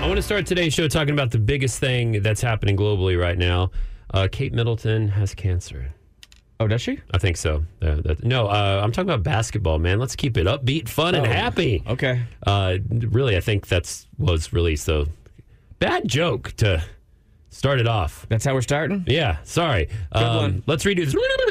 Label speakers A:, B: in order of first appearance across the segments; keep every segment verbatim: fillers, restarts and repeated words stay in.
A: want to start today's show talking about the biggest thing that's happening globally right now. Uh, Kate Middleton has cancer.
B: Oh, does she?
A: I think so. Uh, that, no, uh, I'm talking about basketball, man. Let's keep it upbeat, fun, and
B: Oh,
A: happy.
B: okay.
A: Uh, really, I think that's was released, though. Bad joke to start it off.
B: That's how we're starting?
A: Yeah, sorry.
B: Good
A: Um,
B: one.
A: Let's redo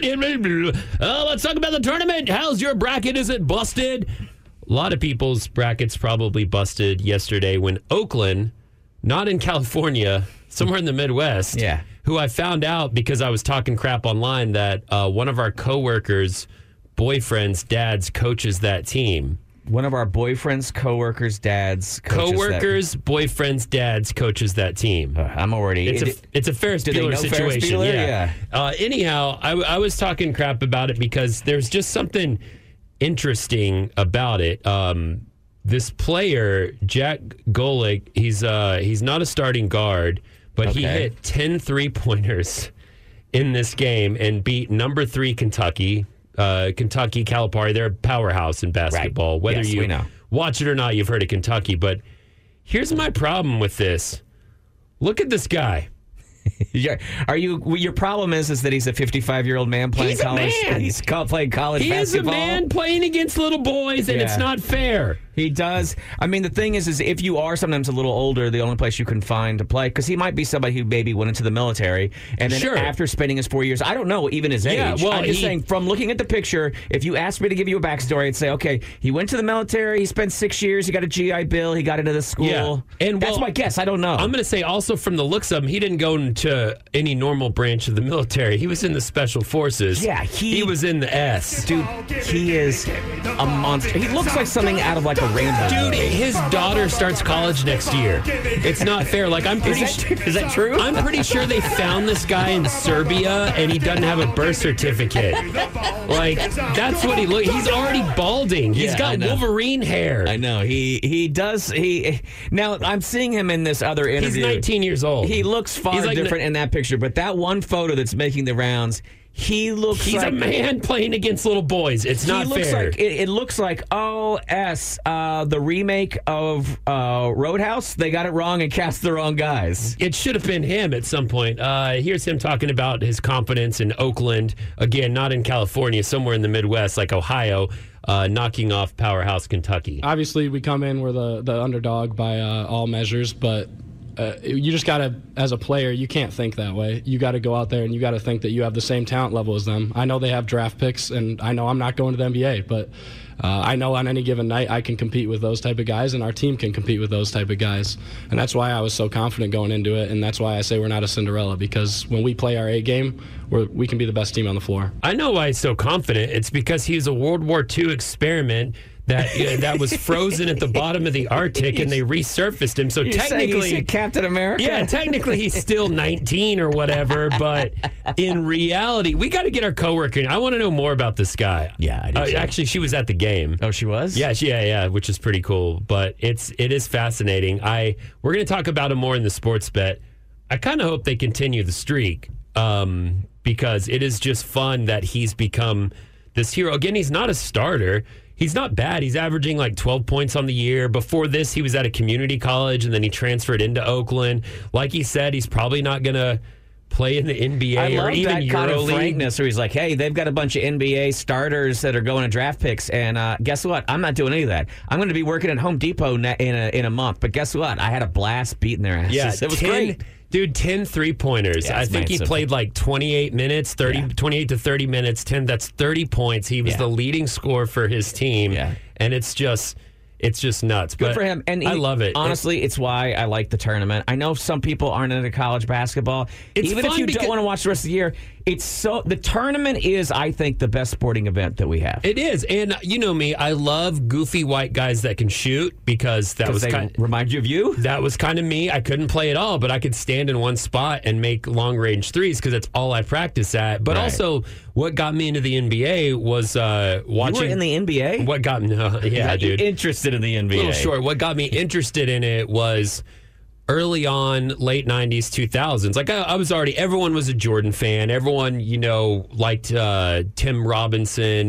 A: this. Uh, let's talk about the tournament. How's your bracket? Is it busted? A lot of people's brackets probably busted yesterday when Oakland, not in California, somewhere in the Midwest,
B: Yeah.
A: who I found out because I was talking crap online that uh, one of our coworkers' boyfriend's dads coaches that team.
B: One of our boyfriends, coworkers, dads, coaches
A: Coworkers, boyfriends, dads coaches that team.
B: That. Uh, I'm already.
A: It's
B: it,
A: a it's a Ferris
B: Do they
A: Bueller
B: know Ferris
A: situation.
B: Bueller?
A: Yeah.
B: Yeah.
A: Uh, anyhow, I, I was talking crap about it because there's just something interesting about it. Um, this player, Jack Golick, he's uh, he's not a starting guard, but he
B: Okay.
A: hit ten three-pointers in this game and beat number three Kentucky. Uh, Kentucky, Calipari, they're a powerhouse in basketball.
B: Right.
A: Whether
B: Yes,
A: you
B: we know.
A: watch it or not, you've heard of Kentucky. But here's my problem with this. Look at this guy.
B: Yeah. Are you? well, Your problem is is that he's a fifty-five-year-old man playing
A: He's a
B: college.
A: man.
B: He's co- playing college
A: He is a
B: basketball.
A: man playing against little boys, and
B: Yeah.
A: it's not fair.
B: He does. I mean, the thing is, is if you are sometimes a little older, the only place you can find to play, because he might be somebody who maybe went into the military, and then
A: Sure.
B: after spending his four years, I don't know even his
A: Yeah,
B: age.
A: well,
B: I'm just
A: he-
B: saying, from looking at the picture, if you asked me to give you a backstory, I'd say, okay, he went to the military, he spent six years, he got a G I Bill, he got into the school.
A: Yeah. And,
B: that's
A: well,
B: my guess. I don't know.
A: I'm going to say also from the looks of him, he didn't go into any normal branch of the military. He was in the special forces.
B: Yeah, he-
A: he was in the S.
B: Dude, he is a monster. He looks like something out of like a Rambo
A: Dude,
B: movie.
A: his daughter starts college next year. It's not fair. Like I'm pretty
B: Is that- is that true?
A: I'm pretty sure they found this guy in Serbia and he doesn't have a birth certificate. Like that's what he look. He's already balding. He's
B: Yeah, I
A: got
B: know.
A: Wolverine hair.
B: I know. He he does. He now I'm seeing him in this other
A: He's
B: interview.
A: nineteen years old.
B: He looks far
A: He's like
B: different in that picture, but that one photo that's making the rounds, he looks
A: He's
B: like
A: a man playing against little boys. It's
B: He
A: not
B: looks
A: fair.
B: like it, it looks like O S, uh, the remake of uh, Roadhouse. They got it wrong and cast the wrong guys.
A: It should have been him at some point. Uh, here's him talking about his confidence in Oakland. Again, not in California, somewhere in the Midwest, like Ohio, uh, knocking off powerhouse Kentucky.
C: Obviously, we come in, we're the, the underdog by uh, all measures, but uh, you just got to, as a player, you can't think that way. You got to go out there and you got to think that you have the same talent level as them. I know they have draft picks, and I know I'm not going to the N B A, but uh, I know on any given night I can compete with those type of guys, and our team can compete with those type of guys. And that's why I was so confident going into it, and that's why I say we're not a Cinderella, because when we play our A game, we're, we can be the best team on the floor.
A: I know why he's so confident. It's because he's a World War Two experiment that uh, that was frozen at the bottom of the Arctic, and they resurfaced him. So
B: You're saying
A: technically,
B: he's Captain America.
A: yeah, technically he's still nineteen or whatever. But in reality, we got to get our coworker. I want to know more about this guy.
B: Yeah, I do
A: Uh,
B: too.
A: actually, she was at the game.
B: Oh, she was.
A: Yeah, she- yeah, yeah, which is pretty cool. But it's it is fascinating. I we're going to talk about him more in the sports bet. I kind of hope they continue the streak um, because it is just fun that he's become this hero. Again, he's not a starter. He's not bad. He's averaging like twelve points on the year. Before this, he was at a community college, and then he transferred into Oakland. Like he said, he's probably not going to play in the N B A
B: I
A: or
B: love
A: even
B: that kind of
A: EuroLeague.
B: frankness where he's like, hey, they've got a bunch of N B A starters that are going to draft picks, and uh, guess what? I'm not doing any of that. I'm going to be working at Home Depot ne- in a, in a month, but guess what? I had a blast beating their asses.
A: Yeah,
B: it was
A: ten,
B: great.
A: Dude, ten three-pointers.
B: Yeah,
A: I
B: it's
A: think he
B: massive.
A: played like twenty-eight minutes, thirty,
B: Yeah.
A: twenty-eight to thirty minutes, ten. That's thirty points. He was
B: Yeah.
A: the leading scorer for his team.
B: Yeah.
A: And it's just it's just nuts.
B: Good
A: but
B: for him. And
A: I
B: he-
A: love it.
B: Honestly, it's why I like the tournament. I know some people aren't into college basketball.
A: It's
B: Even if
A: fun
B: you
A: because-
B: don't want to watch the rest of the year, it's so the tournament is, I think, the best sporting event that we have.
A: It is. And you know me, I love goofy white guys that can shoot because that was
B: they
A: kind
B: remind you of you.
A: that was kind of me. I couldn't play at all, but I could stand in one spot and make long range threes because that's all I practice at. But
B: Right.
A: also, what got me into the N B A was uh, watching.
B: You were in the N B A?
A: What got me? No, yeah,
B: Got you
A: dude.
B: interested in the N B A?
A: A little short. What got me interested in it was early on, late nineties, two thousands. Like I, I was already, everyone was a Jordan fan. Everyone, you know, liked uh, Tim Robinson.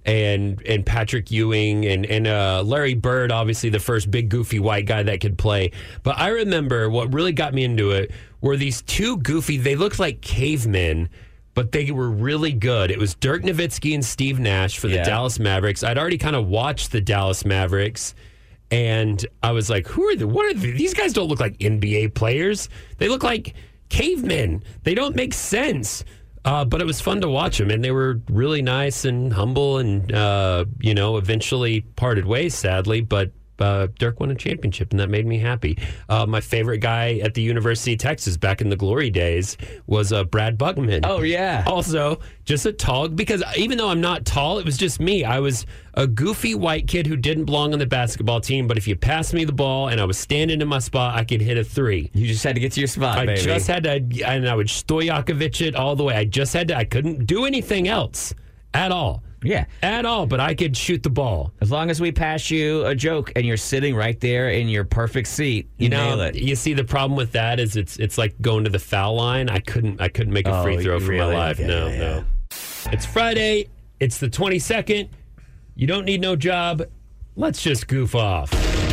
A: and and Patrick Ewing and and uh, Larry Bird, obviously the first big goofy white guy that could play. But I remember what really got me into it were these two goofy. They looked like cavemen, but they were really good. It was Dirk Nowitzki and Steve Nash for the
B: Yeah.
A: Dallas Mavericks. I'd already kind of watched the Dallas Mavericks. And I was like, who are the, what are the, these guys don't look like N B A players. They look like cavemen. They don't make sense. Uh, but it was fun to watch them. And they were really nice and humble and, uh, you know, eventually parted ways, sadly. But uh, Dirk won a championship, and that made me happy. Uh, my favorite guy at the University of Texas back in the glory days was uh, Brad Buckman.
B: Oh, yeah.
A: Also, just a tall, because even though I'm not tall, it was just me. I was a goofy white kid who didn't belong on the basketball team, but if you passed me the ball and I was standing in my spot, I could hit a three.
B: You just had to get to your spot,
A: I
B: baby.
A: just had to, and I would Stojakovic it all the way. I just had to, I couldn't do anything else at all.
B: Yeah.
A: At all, but I could shoot the ball.
B: As long as we pass you a joke and you're sitting right there in your perfect seat, you,
A: You know,
B: nail it.
A: you see the problem with that is it's it's like going to the foul line. I couldn't I couldn't make a
B: Oh,
A: free throw for
B: really?
A: my life.
B: Yeah,
A: no,
B: yeah.
A: no. It's Friday. It's the twenty-second. You don't need no job. Let's just goof off.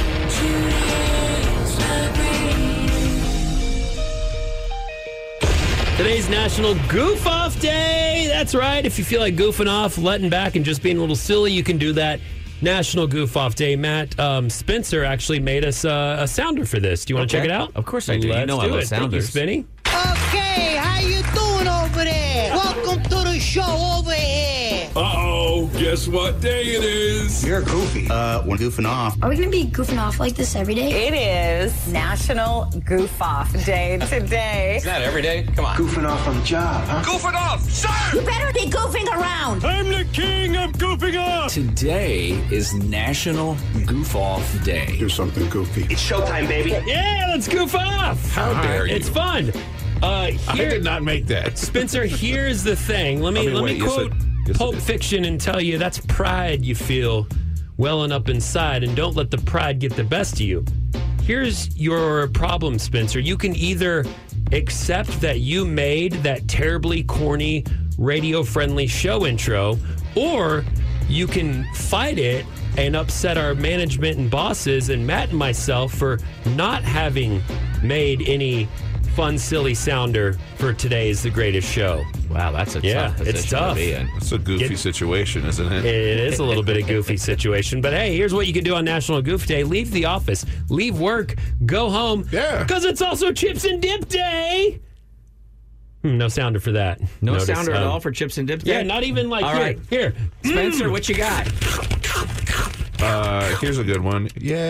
A: Today's National Goof Off Day. That's right. If you feel like goofing off, letting back, and just being a little silly, you can do that. National Goof Off Day. Matt, um, Spencer actually made us uh, a sounder for this. Do you want to
B: Okay.
A: check it out?
B: Of course I do. You
A: Let's
B: know I
A: do
B: love
A: it. Thank you,
B: sounders.
A: Spinny.
D: Okay, how you doing over there? Welcome to the show over here.
E: Uh-oh, guess what day it is?
F: You're goofy. Uh, when goofing off.
G: Are we going to be goofing off like this every day?
H: It is National Goof Off Day today.
I: Not every day. Come on.
F: Goofing off on the job, huh?
E: Goofing off, sir!
G: You better be goofing around.
E: I'm the king of goofing off!
I: Today is National Goof Off Day.
F: Do something goofy.
I: It's showtime, baby.
A: Yeah, let's goof off.
E: How dare you.
A: It's fun. Uh,
E: I
A: here,
E: did not make that.
A: Spencer, here's the thing. Let me
E: I mean,
A: let
E: wait,
A: me
E: yes,
A: quote
E: it- yes, it
A: Pulp
E: is.
A: Fiction and tell you that's pride you feel welling up inside, and don't let the pride get the best of you. Here's your problem, Spencer. You can either accept that you made that terribly corny, radio-friendly show intro, or you can fight it and upset our management and bosses and Matt and myself for not having made any fun, silly sounder for today's The Greatest Show.
B: Wow, that's a
A: Yeah,
B: tough
A: it's
B: position
A: tough.
B: to be in.
E: It's a goofy
A: Get-
E: situation, isn't it?
A: It is a little bit of goofy situation, but hey, here's what you can do on National Goof Day. Leave the office, leave work, go home.
E: Yeah.
A: Because it's also Chips and Dip Day. Hmm, no sounder for that.
B: No
A: Notice,
B: sounder at
A: um,
B: all for Chips and Dips
A: Yeah,
B: Day?
A: not even like
B: All
A: here.
B: right.
A: Here.
B: Spencer, what you got?
E: Uh, here's a good one.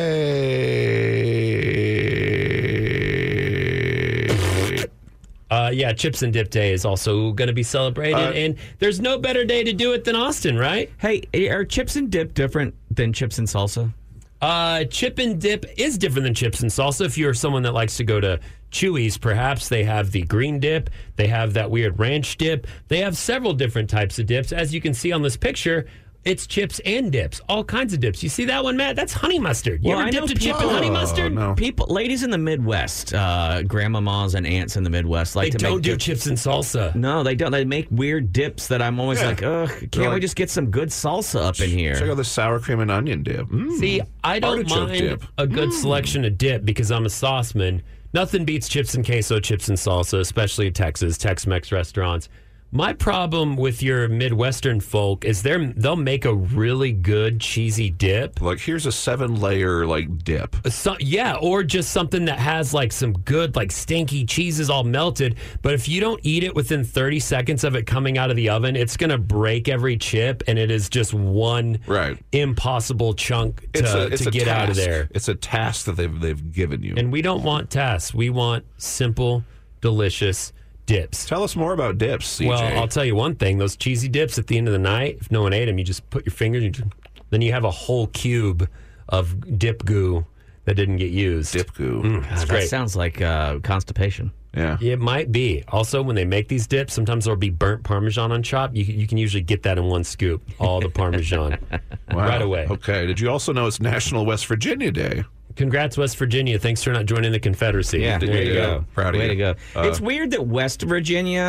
E: Yay!
A: Uh, yeah, Chips and Dip Day is also going to be celebrated,
E: Uh,
A: and there's no better day to do it than Austin, right?
B: Hey, are chips and dip different than chips and salsa?
A: Uh, chip and dip is different than chips and salsa. If you're someone that likes to go to Chewy's, perhaps they have the green dip. They have that weird ranch dip. They have several different types of dips. As you can see on this picture, it's chips and dips, all kinds of dips. You see that one, Matt? That's honey mustard. You
B: Well,
A: ever
B: I know
A: dipped a chip in
B: people-
A: honey
E: Oh,
A: mustard?
E: no.
B: People, ladies in the Midwest, uh, grandmamas and aunts in the Midwest like
A: They
B: to
A: don't
B: make
A: do
B: dip-
A: chips and salsa.
B: No, they don't. They make weird dips that I'm always
E: Yeah.
B: like, ugh, can't
E: They're
B: we
E: like-
B: just get some good salsa up in here?
E: Check out the sour cream and onion dip. Mm.
A: See, I don't
E: Artichoke
A: mind
E: dip.
A: a good selection of dip because I'm a sauceman. Nothing beats chips and queso, chips and salsa, especially in Texas, Tex-Mex restaurants. My problem with your Midwestern folk is they're, they'll make a really good cheesy dip.
E: Like, here's a seven-layer, like, dip.
A: So, yeah, or just something that has like some good, like stinky cheeses all melted. But if you don't eat it within thirty seconds of it coming out of the oven, it's going to break every chip, and it is just one
E: Right.
A: impossible chunk to,
E: It's a, it's
A: to
E: a
A: get out of
E: task.
A: there.
E: It's a task that they've they've given you.
A: And we don't want tasks. We want simple, delicious dips.
E: Tell us more about dips, C J.
A: Well, I'll tell you one thing. Those cheesy dips at the end of the night, if no one ate them, you just put your fingers, you just, then you have a whole cube of dip goo that didn't get used.
E: Dip goo.
A: Mm, it's
B: God, that
A: great.
B: sounds like uh, constipation.
E: Yeah.
A: It might be. Also, when they make these dips, sometimes there'll be burnt Parmesan on top. You, you can usually get that in one scoop, all the Parmesan,
E: Wow.
A: right away.
E: Okay. Did you also know it's National West Virginia Day?
A: Congrats, West Virginia. Thanks for not joining the Confederacy.
B: Yeah,
A: there
B: way
A: you
B: to
A: go.
B: go.
E: Proud of
B: Way
E: you.
B: to go.
E: Uh,
B: it's weird that West Virginia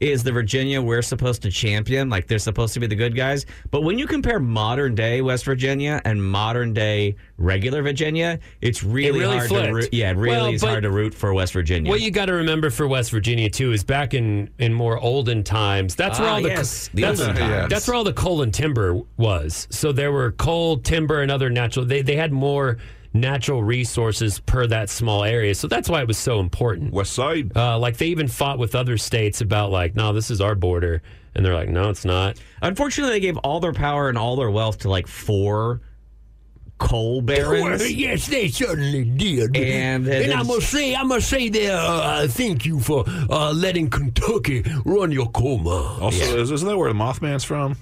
B: is the Virginia we're supposed to champion. Like, they're supposed to be the good guys. But when you compare modern day West Virginia and modern day regular Virginia, it's really,
A: It really
B: hard
A: flipped.
B: to root. Yeah, it really
A: Well,
B: is
A: but
B: hard to root for West Virginia.
A: What you got to remember for West Virginia too is back in, in more olden times. That's where
B: Ah,
A: all the
B: yes, the
A: that's,
B: olden times.
A: that's where all the coal and timber was. So there were coal, timber, and other natural. They they had more natural resources per that small area. So that's why it was so important.
E: West Side.
A: Uh, like they even fought with other states about like, no, this is our border, and they're like, no, it's not.
B: Unfortunately, they gave all their power and all their wealth to like four coal barons.
A: Yes, they certainly did.
B: And, uh,
A: and I
B: there's-
A: must say, I must say, there, uh, thank you for uh, letting Kentucky run your coal mine.
E: Also, is, isn't that where the Mothman's from?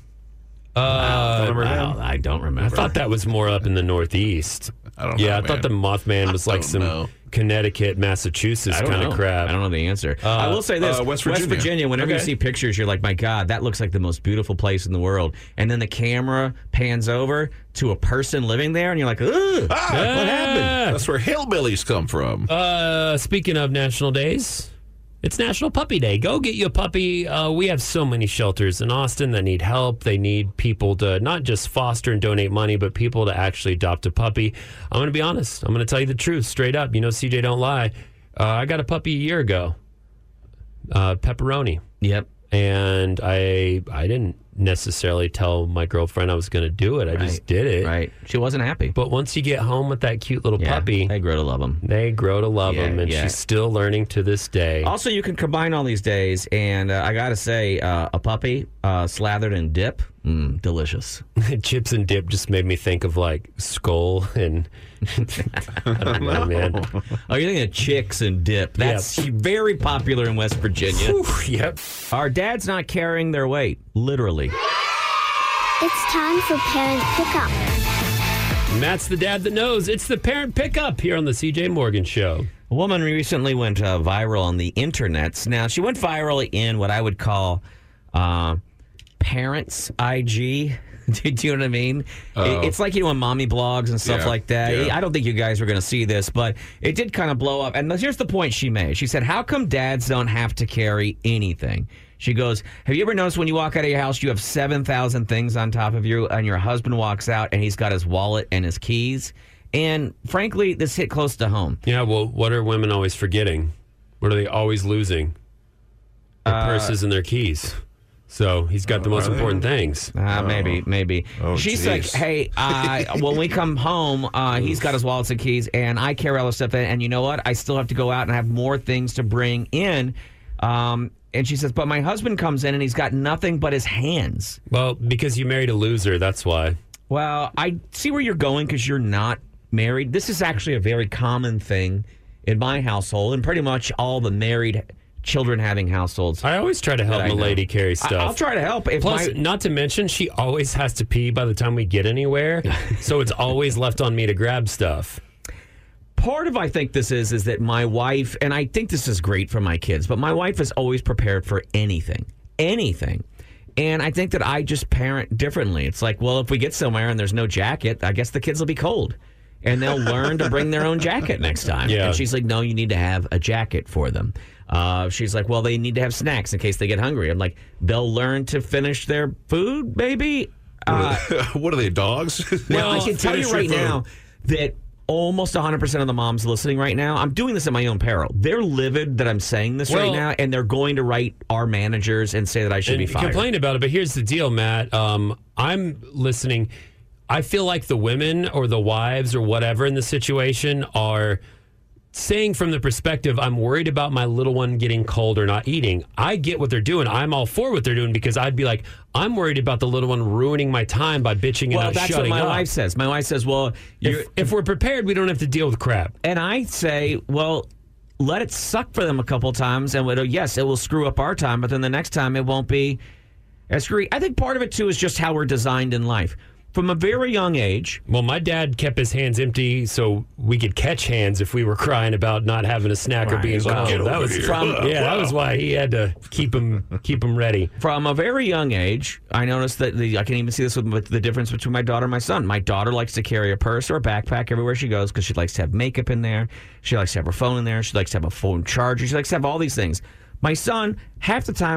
A: Uh,
E: Remember
B: Wow,
E: him?
B: I don't
A: I
B: remember.
A: thought that was more up in the Northeast.
E: I don't know.
A: Yeah, I
E: man.
A: thought the Mothman was like
E: don't
A: some
E: know.
A: Connecticut, Massachusetts
B: I don't
A: kind
B: know.
A: of crap.
B: I don't know the answer. I will say this:
E: uh, West Virginia.
B: whenever you
A: Okay.
B: see pictures, you're like, "My God, that looks like the most beautiful place in the world." And then the camera pans over to a person living there, and you're like, "Ugh,
E: Ah,
B: what happened?"
E: That's where hillbillies come from.
A: Uh, speaking of national days, it's National Puppy Day. Go get you a puppy. Uh, we have so many shelters in Austin that need help. They need people to not just foster and donate money, but people to actually adopt a puppy. I'm going to be honest. I'm going to tell you the truth straight up. You know, C J don't lie. Uh, I got a puppy a year ago, uh, Pepperoni.
B: Yep.
A: And I I didn't necessarily tell my girlfriend I was going to do it. I just
B: Right.
A: did it.
B: Right. She wasn't happy.
A: But once you get home with that cute little
B: Yeah,
A: puppy,
B: they grow to love them.
A: they grow to love
B: Yeah,
A: him, and
B: yeah.
A: she's still learning to this day.
B: Also, you can combine all these days, and uh, I gotta say, uh, a puppy uh, slathered in dip, mm, delicious.
A: Chips and dip just made me think of like Skull and I don't know, man.
B: Oh, you're thinking of chicks and dip. That's very popular in West Virginia.
A: Whew, yep.
B: Our dad's not carrying their weight, literally.
J: It's time for parent pickup.
A: And that's the dad that knows. It's the parent pickup here on the C J Morgan Show.
B: A woman recently went uh, viral on the internets. Now, she went viral in what I would call uh, parents I G. Do you know what I mean?
E: Oh.
B: It- It's like, you know, on mommy blogs and stuff
E: Yeah,
B: like that.
E: yeah.
B: I don't think you guys were going to see this, but it did kind of blow up. And here's the point she made. She said, how come dads don't have to carry anything? She goes, have you ever noticed when you walk out of your house, you have seven thousand things on top of you, and your husband walks out and he's got his wallet and his keys? And frankly, this hit close to home.
A: Yeah, well, what are women always forgetting? What are they always losing? Their
B: Uh,
A: purses and their keys. So he's got the most
E: are they?
A: important things.
B: Uh, maybe, maybe.
E: Oh,
B: She's
E: geez.
B: like, hey, uh, when we come home, uh, he's got his wallets and keys, and I carry all the stuff in. And you know what? I still have to go out and have more things to bring in. Um, and she says, but my husband comes in and he's got nothing but his hands.
A: Well, because you married a loser, that's why.
B: Well, I see where you're going because you're not married. This is actually a very common thing in my household and pretty much all the married children having households.
A: I always try to help
B: that I
A: my
B: know.
A: lady carry
B: I-
A: stuff.
B: I'll try to help. If
A: Plus,
B: my,
A: not to mention, she always has to pee by the time we get anywhere. So it's always left on me to grab stuff.
B: part of I think this is is that my wife, and I think this is great for my kids, but my wife is always prepared for anything, anything. And I think that I just parent differently. It's like, well, if we get somewhere and there's no jacket, I guess the kids will be cold. And they'll learn to bring their own jacket next time.
A: Yeah.
B: And she's like, no, you need to have a jacket for them. Uh, she's like, well, they need to have snacks in case they get hungry. I'm like, they'll learn to finish their food, baby. Uh,
E: what are they, dogs?
B: Now, I can tell you
E: Finish
B: right
E: your food.
B: now that almost one hundred percent of the moms listening right now, I'm doing this at my own peril. They're livid that I'm saying this right
A: Well-
B: now, and they're going to write our managers and say that I should
A: and
B: be fired.
A: complain about it. But here's the deal, Matt. Um, I'm listening. I feel like the women or the wives or whatever in the situation are saying from the perspective, I'm worried about my little one getting cold or not eating. I get what they're doing. I'm all for what they're doing because I'd be like, I'm worried about the little one ruining my time by bitching and
B: Well,
A: not
B: that's what
A: shutting
B: my
A: up.
B: wife says. My wife says, well, you're,
A: If, if we're prepared, we don't have to deal with crap.
B: and I say, well, let it suck for them a couple times, and it'll, yes, it will screw up our time, but then the next time it won't be as screwy. I think part of it, too, is just how we're designed in life. From a very young age,
A: Well, my dad kept his hands empty so we could catch hands if we were crying about not having a snack or
B: Right.
A: being
B: He's like,
A: cold.
E: "Get
A: That
E: over
A: was
E: here."
A: from yeah, that was why he had to keep him keep him ready.
B: From a very young age, I noticed that the, I can even see this with, with the difference between my daughter and my son. My daughter likes to carry a purse or a backpack everywhere she goes because she likes to have makeup in there. She likes to have her phone in there. She likes to have a phone charger. She likes to have all these things. My son, half the time,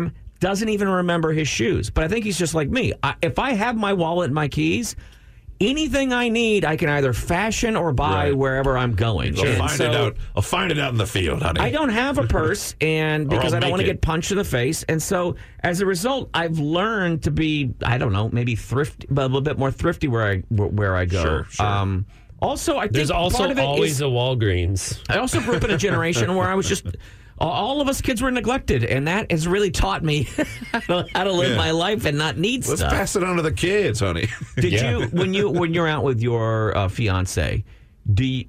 B: doesn't even remember his shoes. But I think he's just like me. I, if I have my wallet and my keys, anything I need, I can either fashion or buy
E: Right.
B: wherever I'm going.
E: I'll
B: And
E: find
B: so
E: it out. I'll find it out in the field, honey.
B: I don't have a purse, and
E: Or
B: because
E: I'll
B: I don't want to
E: make it.
B: get punched in the face, and so as a result, I've learned to be, I don't know, maybe thrifty, but a little bit more thrifty where I where I go.
E: Sure, sure.
B: Um, also, I think
A: There's
B: part
A: also
B: of it
A: always
B: is-
A: a Walgreens.
B: I also grew up in a generation where I was just. All of us kids were neglected, and that has really taught me how to, how to live
E: Yeah.
B: my life and not need
E: Let's
B: stuff.
E: pass it on to the kids, honey.
B: Did
A: Yeah.
B: you when you when you're out with your uh, fiance? Do you,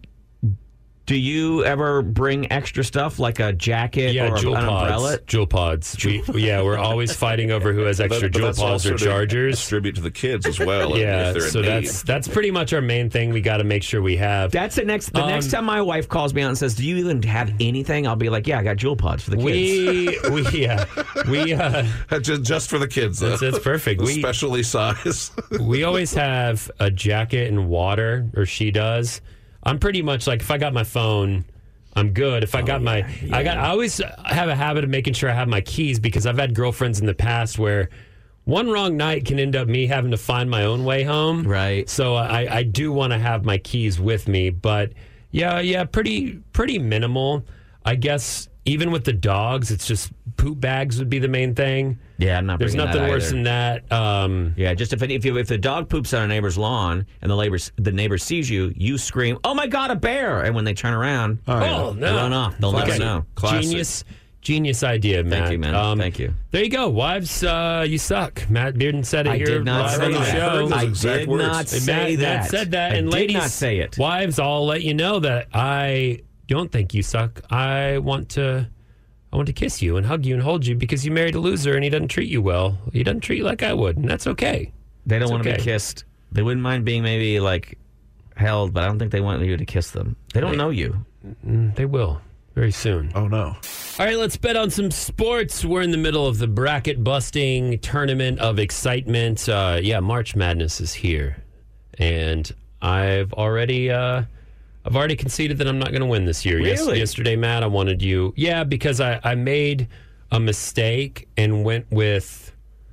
B: do you ever bring extra stuff like a jacket
A: Yeah,
B: or
A: jewel
B: an
A: pods.
B: umbrella?
A: Jewel pods. We, yeah, we're always fighting over who has extra
E: But- but
A: jewel
E: that's
A: pods
E: also
A: or
E: to
A: chargers.
E: distribute to the kids as well.
A: Yeah,
E: if they're in
A: so
E: need.
A: that's that's pretty much our main thing. We got to make sure we have.
B: That's the next. The
A: Um,
B: next time my wife calls me out and says, "Do you even have anything?" I'll be like, "Yeah, I got jewel pods for the kids."
A: we we yeah we uh,
E: just, just for the kids. Though.
A: That's- that's perfect. We-
E: Specially sized.
A: we always have a jacket and water, or she does. I'm pretty much like if I got my phone, I'm good. If I got my, I got. I always have a habit of making sure I have my keys because I've had girlfriends in the past where one wrong night can end up me having to find my own way home.
B: Right.
A: So I, I do want to have my keys with me, but yeah, yeah, pretty pretty minimal. I guess even with the dogs, it's just poop bags would be the main thing.
B: Yeah, I'm not.
A: There's
B: bringing
A: nothing
B: that
A: worse
B: either.
A: than that. Um,
B: Yeah, just if it, if you, if the dog poops on a neighbor's lawn and the neighbor the neighbor sees you, you scream, "Oh my God, a bear!" And when they turn around,
A: Oh,
B: they'll
A: no.
B: run off. They'll
A: Okay.
B: never know.
E: Classic.
A: Genius, genius idea, Matt.
B: Thank you, man.
A: Um,
B: Thank you.
A: There you go. Wives, uh, you suck. Matt Bearden said it
B: I
A: here
B: did not
A: live
B: say
A: on the
B: that.
A: show.
E: Those
B: I
E: exact
B: did
E: words.
B: not
A: Matt,
B: say that.
A: Matt said that.
B: I
A: and
B: did
A: ladies,
B: not say it.
A: Wives, I'll let you know that I don't think you suck. I want to. I want to kiss you and hug you and hold you because you married a loser and he doesn't treat you well. He doesn't treat you like I would, and that's okay.
B: They don't
A: It's
B: want to
A: okay.
B: be kissed. They wouldn't mind being maybe like held, but I don't think they want you to kiss them. They don't know you.
A: They will very soon.
E: Oh, no.
A: All right, let's bet on some sports. We're in the middle of the bracket busting tournament of excitement. Uh, yeah, March Madness is here, and I've already uh, I've already conceded that I'm not going to win this year. Yes,
B: Really?
A: yesterday, Matt, I wanted you. Yeah, because I, I made a mistake and went with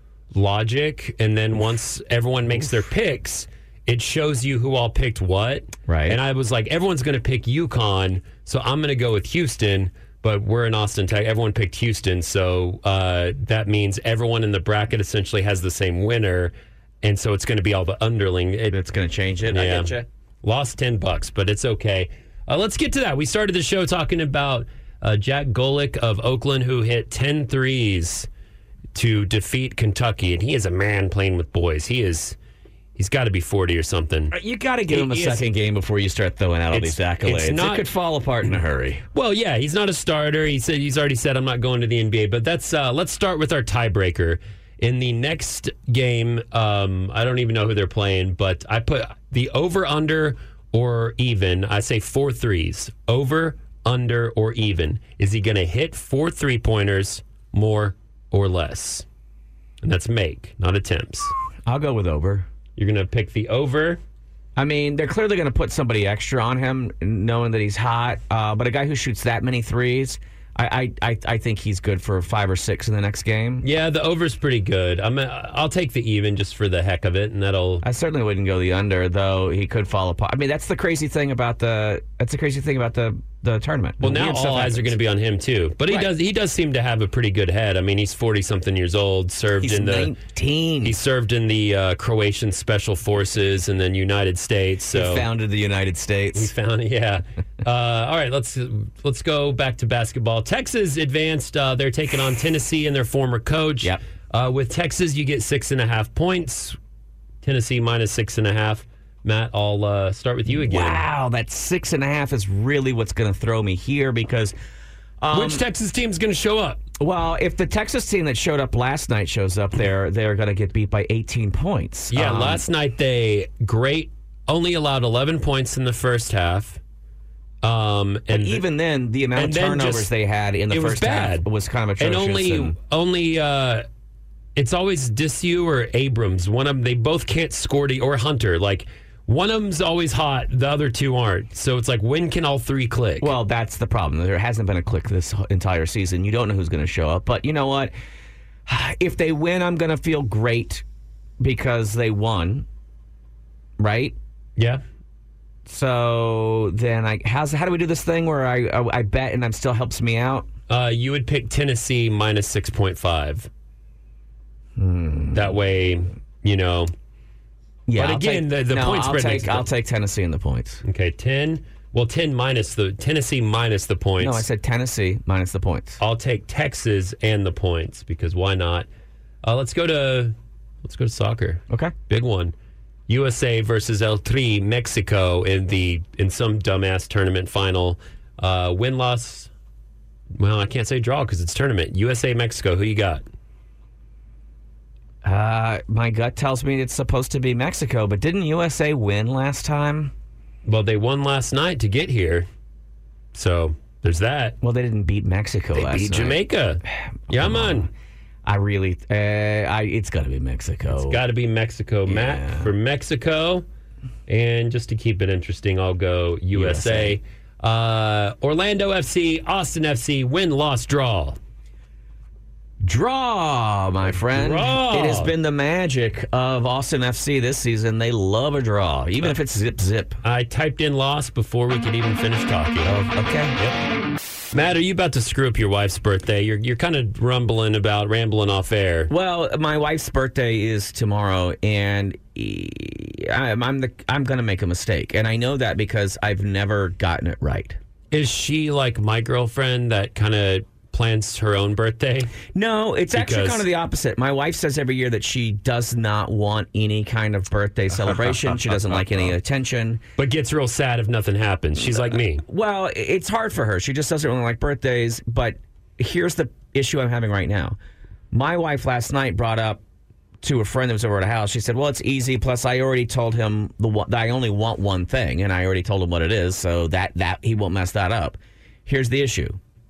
A: logic, and then once everyone makes their picks, it shows you who all picked what.
B: Right.
A: And I was like, everyone's going to pick UConn, so I'm going to go with Houston. But we're in Austin, Texas. Everyone picked Houston, so uh, that means everyone in the bracket essentially has the same winner, and so it's going to be all the underling. It,
B: It's going to change it. I
A: yeah.
B: get you.
A: Lost ten bucks, but it's okay. Uh, let's get to that. We started the show talking about uh, Jack Golick of Oakland, who hit ten threes to defeat Kentucky, and he is a man playing with boys. He is, he's got to be forty or something.
B: You got to give
A: He
B: him a
A: is-
B: second game before you start throwing out all
A: It's-
B: these accolades.
A: it's not-
B: it could fall apart in a hurry.
A: Well, yeah, he's not a starter. He said he's already said I'm not going to the N B A. But that's uh, let's start with our tiebreaker. In the next game, um, I don't even know who they're playing, but I put the over, under, or even. I say four threes. Over, under, or even. Is he going to hit four three pointers, more or less? And that's make, not attempts.
B: I'll go with over.
A: You're going to pick the over.
B: I mean, they're clearly going to put somebody extra on him, knowing that he's hot. Uh, but a guy who shoots that many threes, I, I, I, I think he's good for five or six in the next game.
A: Yeah, the over's pretty good. I'm. I'll take the even just for the heck of it, and that'll.
B: I certainly wouldn't go the under, though he could fall apart. I mean, that's the crazy thing about the. That's the crazy thing about the the tournament.
A: Well,
B: The
A: now
B: weird
A: all
B: stuff
A: eyes are
B: happens.
A: going to be on him too. But he
B: Right.
A: does. He does seem to have a pretty good head. I mean, he's forty something years old. Served
B: He's
A: in the.
B: nineteen.
A: He served in the uh, Croatian Special Forces and then United States. So
B: He founded the United States.
A: He found, yeah. uh, all right, let's let's go back to basketball. Texas advanced. Uh, they're taking on Tennessee and their former coach.
B: Yep.
A: Uh, with Texas, you get six and a half points. Tennessee minus six and a half. Matt, I'll uh, start with you again.
B: Wow, that six and a half is really what's going to throw me here because. Um,
A: Which Texas team's going to show up?
B: Well, if the Texas team that showed up last night shows up there, they're going to get beat by eighteen points.
A: Yeah,
B: Um,
A: last night they great only allowed eleven points in the first half. Um, and
B: But even then, the amount
A: and
B: of
A: then
B: turnovers
A: just-
B: they had in the
A: it was
B: first half
A: bad.
B: was kind of
A: and
B: atrocious.
A: only
B: and-
A: only uh, it's always Disu or Abrams. One of them, they both can't score to, or Hunter. Like one of them's always hot, the other two aren't. So it's like, when can all three click?
B: Well, that's the problem. There hasn't been a click this entire season. You don't know who's going to show up. But you know what? If they win, I'm going to feel great because they won, right?
A: Yeah.
B: So then, I how's how do we do this thing where I I, I bet and it still helps me out?
A: Uh, you would pick Tennessee minus six point five.
B: Hmm.
A: That way, you know.
B: Yeah.
A: But
B: I'll
A: again,
B: take,
A: the, the
B: no,
A: point
B: I'll
A: spread.
B: take
A: makes
B: I'll
A: the-
B: take Tennessee in the points.
A: Okay, ten. Well, ten minus the Tennessee minus the points.
B: No, I said Tennessee minus the points.
A: I'll take Texas and the points because why not? Uh, let's go to let's go to soccer.
B: Okay,
A: big one. U S A versus El Tri, Mexico in the in some dumbass tournament final. Uh, win loss. Well, I can't say draw because it's tournament. U S A Mexico. Who you got?
B: Uh, my gut tells me it's supposed to be Mexico, but didn't U S A win last time?
A: Well, they won last night to get here, so there's that.
B: Well, they didn't beat Mexico
A: They
B: last
A: beat
B: night.
A: Jamaica. Yeah, man.
B: I really, uh, I it's got to be Mexico.
A: It's got to be Mexico.
B: Yeah.
A: Matt for Mexico. And just to keep it interesting, I'll go U S A. Uh, Orlando F C, Austin F C, win, loss, draw.
B: Draw, my friend.
A: Draw.
B: It has been the magic of Austin F C this season. They love a draw, even if it's zip zip.
A: I typed in loss before we could even finish talking.
B: Oh, okay.
A: Yep. Matt, are you about to screw up your wife's birthday? You're you're kind of rumbling about rambling off air.
B: Well, my wife's birthday is tomorrow, and I'm I'm, the, I'm going to make a mistake, and I know that because I've never gotten it right.
A: Is she like my girlfriend that kind of plans her own birthday?
B: No, it's actually
A: Because-
B: kind of the opposite. My wife says every year that she does not want any kind of birthday celebration. She doesn't like any attention.
A: But gets real sad if nothing happens. She's like me.
B: Well, it's hard for her. She just doesn't really like birthdays. But here's the issue I'm having right now. My wife last night brought up to a friend that was over at a house. She said, well, it's easy. Plus, I already told him the one, that I only want one thing, and I already told him what it is, so that, that he won't mess that up. Here's the issue.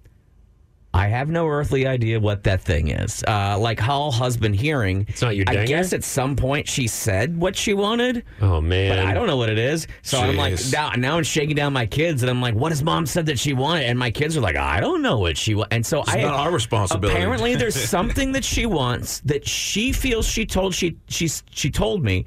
B: I have no earthly idea what that thing is. Uh, like all husband hearing.
A: It's not your
B: I
A: dinger?
B: guess at some point she said what she wanted.
A: Oh, man.
B: But I don't know what it is. So I'm like,
E: Jeez.
B: now, now I'm shaking down my kids, and I'm like, what has mom said that she wanted? And my kids are like, I don't know what she wants. And so
E: It's
B: I
E: not our responsibility.
B: Apparently, there's something that she wants that she feels she told she she she told me.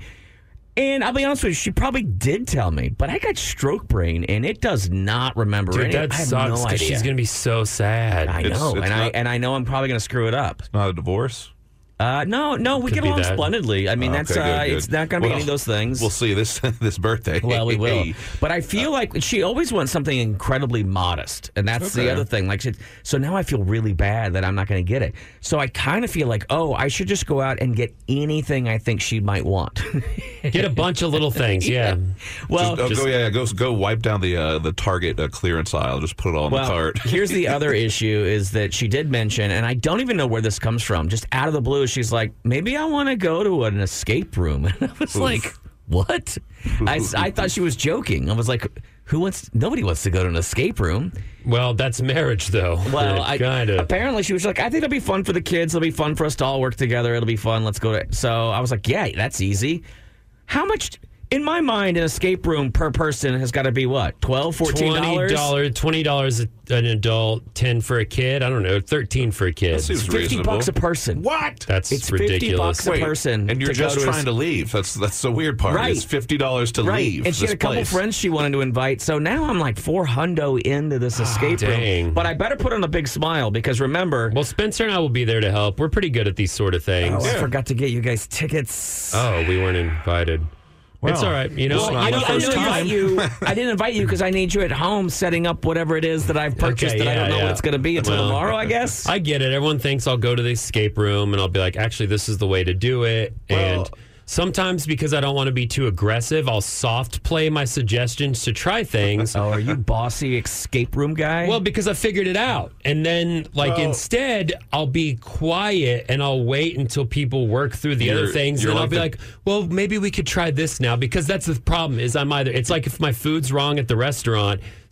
B: And I'll be honest with you, she probably did tell me, but I got stroke brain, and it does not remember
A: Dude,
B: any.
A: that
B: I have
A: sucks
B: no
A: because
B: idea.
A: she's going to be so sad.
B: I
E: It's-
B: know,
E: it's
B: and I
E: not-
B: and I know I'm probably going to screw it up.
E: Not a divorce.
B: Uh, no, no, we
A: Could
B: get
A: be
B: along
A: that.
B: splendidly. I mean,
E: Okay,
B: that's
E: good,
B: uh,
E: good.
B: it's not going to be
E: Well,
B: any of those things.
E: We'll see this this birthday.
B: Well, we will.
E: Hey.
B: But I feel like she always wants something incredibly modest. And that's
E: Okay.
B: the other thing. Like, she, so now I feel really bad that I'm not going to get it. So I kind of feel like, oh, I should just go out and get anything I think she might want.
A: Get a bunch of little things, yeah.
B: Well,
E: Just, oh, go yeah, go go wipe down the uh, the Target uh, clearance aisle. Just put it all in
B: well,
E: the cart.
B: here's the other issue is that she did mention, and I don't even know where this comes from. Just out of the blue, she's like, maybe I want to go to an escape room. And I was
E: Oof.
B: like, what? I, I thought she was joking. I was like, who wants, nobody wants to go to an escape room.
A: Well, that's marriage, though.
B: Well, I
A: kind of.
B: apparently she was like, I think it'll be fun for the kids. It'll be fun for us to all work together. It'll be fun. Let's go to. So I was like, yeah, that's easy. How much? In my mind, an escape room per person has got to be what? twelve dollars, fourteen dollars?
A: twenty dollars twenty dollars an adult, ten for a kid. I don't know, thirteen for a kid.
E: That seems
B: fifty
E: reasonable.
B: bucks a person.
E: What?
A: That's
B: It's fifty
A: ridiculous.
B: bucks a person
E: and you're
B: to go
E: just
B: to a-
E: trying to leave. That's that's the weird part.
B: Right.
E: It's fifty dollars to
B: Right.
E: leave.
B: And she
E: this
B: had a couple
E: place.
B: friends she wanted to invite. So now I'm like four hundo into this escape
A: dang.
B: room. But I better put on a big smile because remember,
A: Well, Spencer and I will be there to help. We're pretty good at these sort of things.
B: oh, I forgot to get you guys tickets.
A: Oh, we weren't invited. it's
E: Well,
A: all right. You know,
E: it's not
B: I,
E: my
B: don't, I
E: first
B: didn't invite
E: time.
B: you. I didn't invite you because I need you at home setting up whatever it is that I've purchased
A: Okay,
B: that I don't
A: yeah,
B: know
A: yeah.
B: what it's going to be until
A: Well,
B: tomorrow, I guess.
A: I get it. Everyone thinks I'll go to the escape room and I'll be like, actually, this is the way to do it. And
E: Well-
A: sometimes because I don't want to be too aggressive, I'll soft play my suggestions to try things.
B: Oh, are you bossy escape room guy?
A: Well, because I figured it out. And then, like,
E: Well-
A: instead, I'll be quiet and I'll wait until people work through the other
E: You're-
A: things. And
E: you're
A: then I'll
E: like
A: be
E: the-
A: like, well, maybe we could try this now. Because that's the problem is I'm either, it's like if my food's wrong at the restaurant,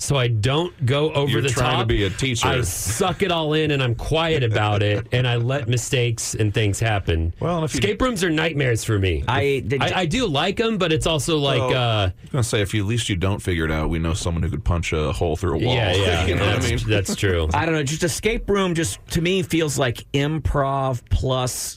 A: so I don't go over
E: You're
A: the
E: trying
A: top.
E: to be a teacher.
A: I suck it all in, and I'm quiet about it, and I let mistakes and things happen.
E: Well, and if you-
A: escape rooms are nightmares for me.
B: I, did,
A: I, I do like them, but it's also like,
E: Well,
A: uh,
E: I was going to say, if you, at least you don't figure it out, we know someone who could punch a hole through a wall.
A: yeah, yeah,
E: you know what I
A: that's,
E: mean?
A: that's true.
B: I don't know. Just escape room, just to me feels like improv plus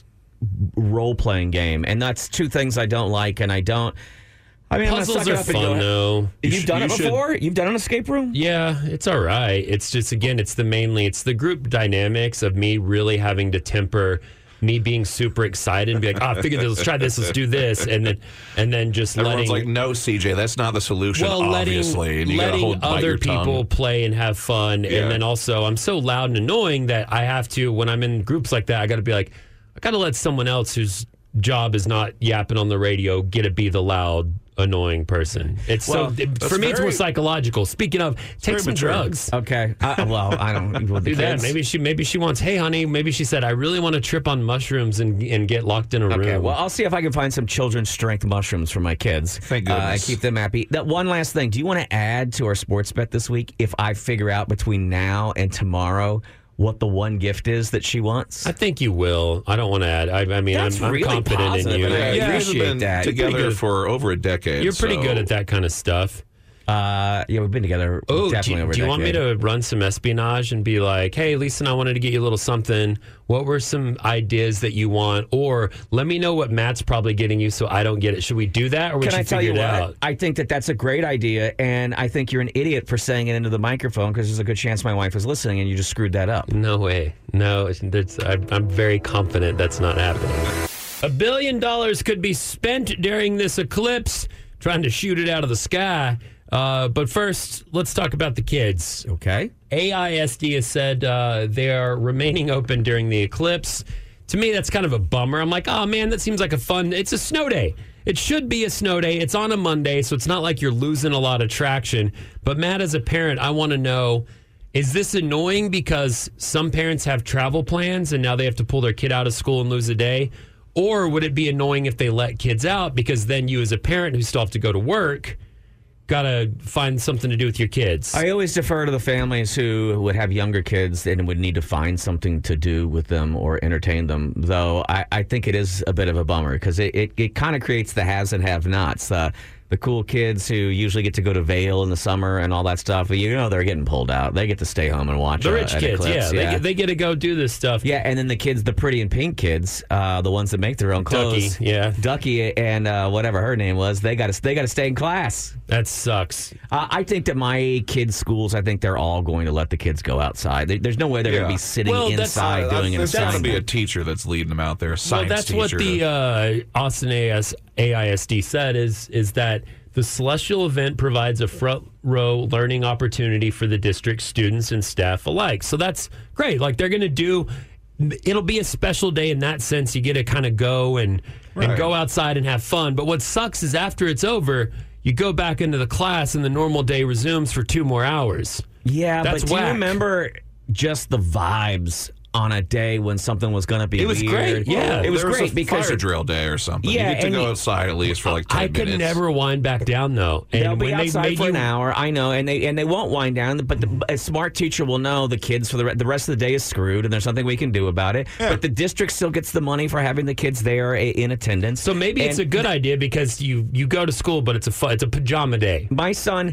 B: role playing game, and that's two things I don't like, and I don't. I mean,
A: Puzzles
B: I'm gonna
A: are
B: suck it up and
A: fun,
B: go-
A: though.
B: You've
E: should-
B: done
E: you
B: it
E: should-
B: before. You've done an escape room.
A: Yeah, it's all right. It's just, again, it's the mainly, it's the group dynamics of me really having to temper me being super excited and be like, oh, I figured this, let's try this, let's do this. And then, and then just
E: Everyone's
A: letting,
E: like, no, C J, that's not the solution,
A: well,
E: obviously.
A: letting,
E: and you got to
A: letting
E: hold bite
A: other
E: your
A: people
E: tongue.
A: play and have fun.
E: Yeah.
A: And then also, I'm so loud and annoying that I have to, when I'm in groups like that, I got to be like, I got to let someone else whose job is not yapping on the radio get to be the loud, annoying person. It's
B: Well,
A: so, it,
E: that's
A: for me, it's more
E: very-
A: psychological. Speaking of, take
E: very
A: some
E: mature.
A: drugs.
B: Okay. Uh, well, I don't. Well, the
A: Do that.
B: kids-
A: Maybe she maybe she wants, hey honey, maybe she said, I really want to trip on mushrooms and and get locked in a room.
B: Okay, well, I'll see if I can find some children's strength mushrooms for my kids.
E: Thank
B: Uh, and
E: goodness.
B: keep them happy. That one last thing. Do you want to add to our sports bet this week if I figure out between now and tomorrow what the one gift is that she wants?
A: I think you will. I don't want to add. I, I mean,
B: That's
A: I'm, I'm
B: really
A: confident in
B: positive,
A: you.
B: and I
E: Yeah, you guys have
B: appreciate
E: been
B: that.
A: You're pretty
E: together
A: good.
E: for over a decade.
A: You're pretty
E: so-
A: good at that kind of stuff.
B: Uh, yeah, we've been together
A: Oh, do,
B: definitely
A: you-
B: over a
A: do you want me
B: decade.
A: to run some espionage and be like, hey, Lisa and I wanted to get you a little something. What were some ideas that you want? Or let me know what Matt's probably getting you so I don't get it. Should we do that or we
B: Can
A: should
B: I tell
A: figure
B: you
A: it
B: what?
A: out?
B: I think that that's a great idea, and I think you're an idiot for saying it into the microphone because there's a good chance my wife is listening, and you just screwed that up.
A: No way. No, it's, I'm, I'm very confident that's not happening. A billion dollars could be spent during this eclipse trying to shoot it out of the sky. Uh, but first, let's talk about the kids.
B: Okay.
A: A I S D has said uh, they are remaining open during the eclipse. To me, that's kind of a bummer. I'm like, oh, man, that seems like a fun... It's a snow day. It should be a snow day. It's on a Monday, so it's not like you're losing a lot of traction. But, Matt, as a parent, I want to know... Is this annoying because some parents have travel plans and now they have to pull their kid out of school and lose a day? Or would it be annoying if they let kids out because then you as a parent who still have to go to work got to find something to do with your kids?
B: I always defer to the families who would have younger kids and would need to find something to do with them or entertain them, though I, I think it is a bit of a bummer because it, it, it kind of creates the haves and have-nots. Uh, the cool kids who usually get to go to Vail in the summer and all that stuff, you know they're getting pulled out. They get to stay home and watch
A: the
B: uh,
A: rich
B: an
A: kids,
B: eclipse.
A: yeah. They, get, they get to go do this stuff.
B: Yeah, and then the kids, the pretty and pink kids, uh, the ones that make their own
A: Ducky,
B: clothes.
A: yeah.
B: Ducky and uh, whatever her name was, they got to they got to stay in class.
A: That sucks.
B: Uh, I think that my kids' schools, I think they're all going to let the kids go outside. There- There's no way they're going to
E: Yeah.
B: be sitting
A: Well, that's-
B: inside
E: Uh,
B: doing an
E: There's got to
B: assignment.
E: be a teacher that's leading them out there, a
A: Well,
E: science
A: that's
E: teacher.
A: what the uh, Austin A S A I S D said is is that the celestial event provides a front row learning opportunity for the district students and staff alike. So that's great. Like they're going to do, it'll be a special day in that sense. You get to kind of go and, and
E: Right.
A: go outside and have fun. But what sucks is after it's over, you go back into the class and the normal day resumes for two more hours.
B: yeah,
A: That's
B: but do you
A: whack.
B: remember just the vibes on a day when something was going to be
A: It was
B: weird?
A: great, yeah.
B: It was
E: there
B: great
E: was a
B: because
E: fire drill day or something.
B: Yeah,
E: you get to
B: and
E: go
B: you-
E: outside at least for like ten
A: I could
E: minutes.
A: never wind back down though. And
B: they'll be
A: when
B: outside
A: they made
B: for
A: you,
B: an hour. I know, and they and they won't wind down. But the, a smart teacher will know the kids for the re- the rest of the day is screwed, and there's nothing we can do about it. But the district still gets the money for having the kids there a, in attendance.
A: So maybe it's a
B: And
A: good idea because you you go to school, but it's a fu- it's a pajama day.
B: my son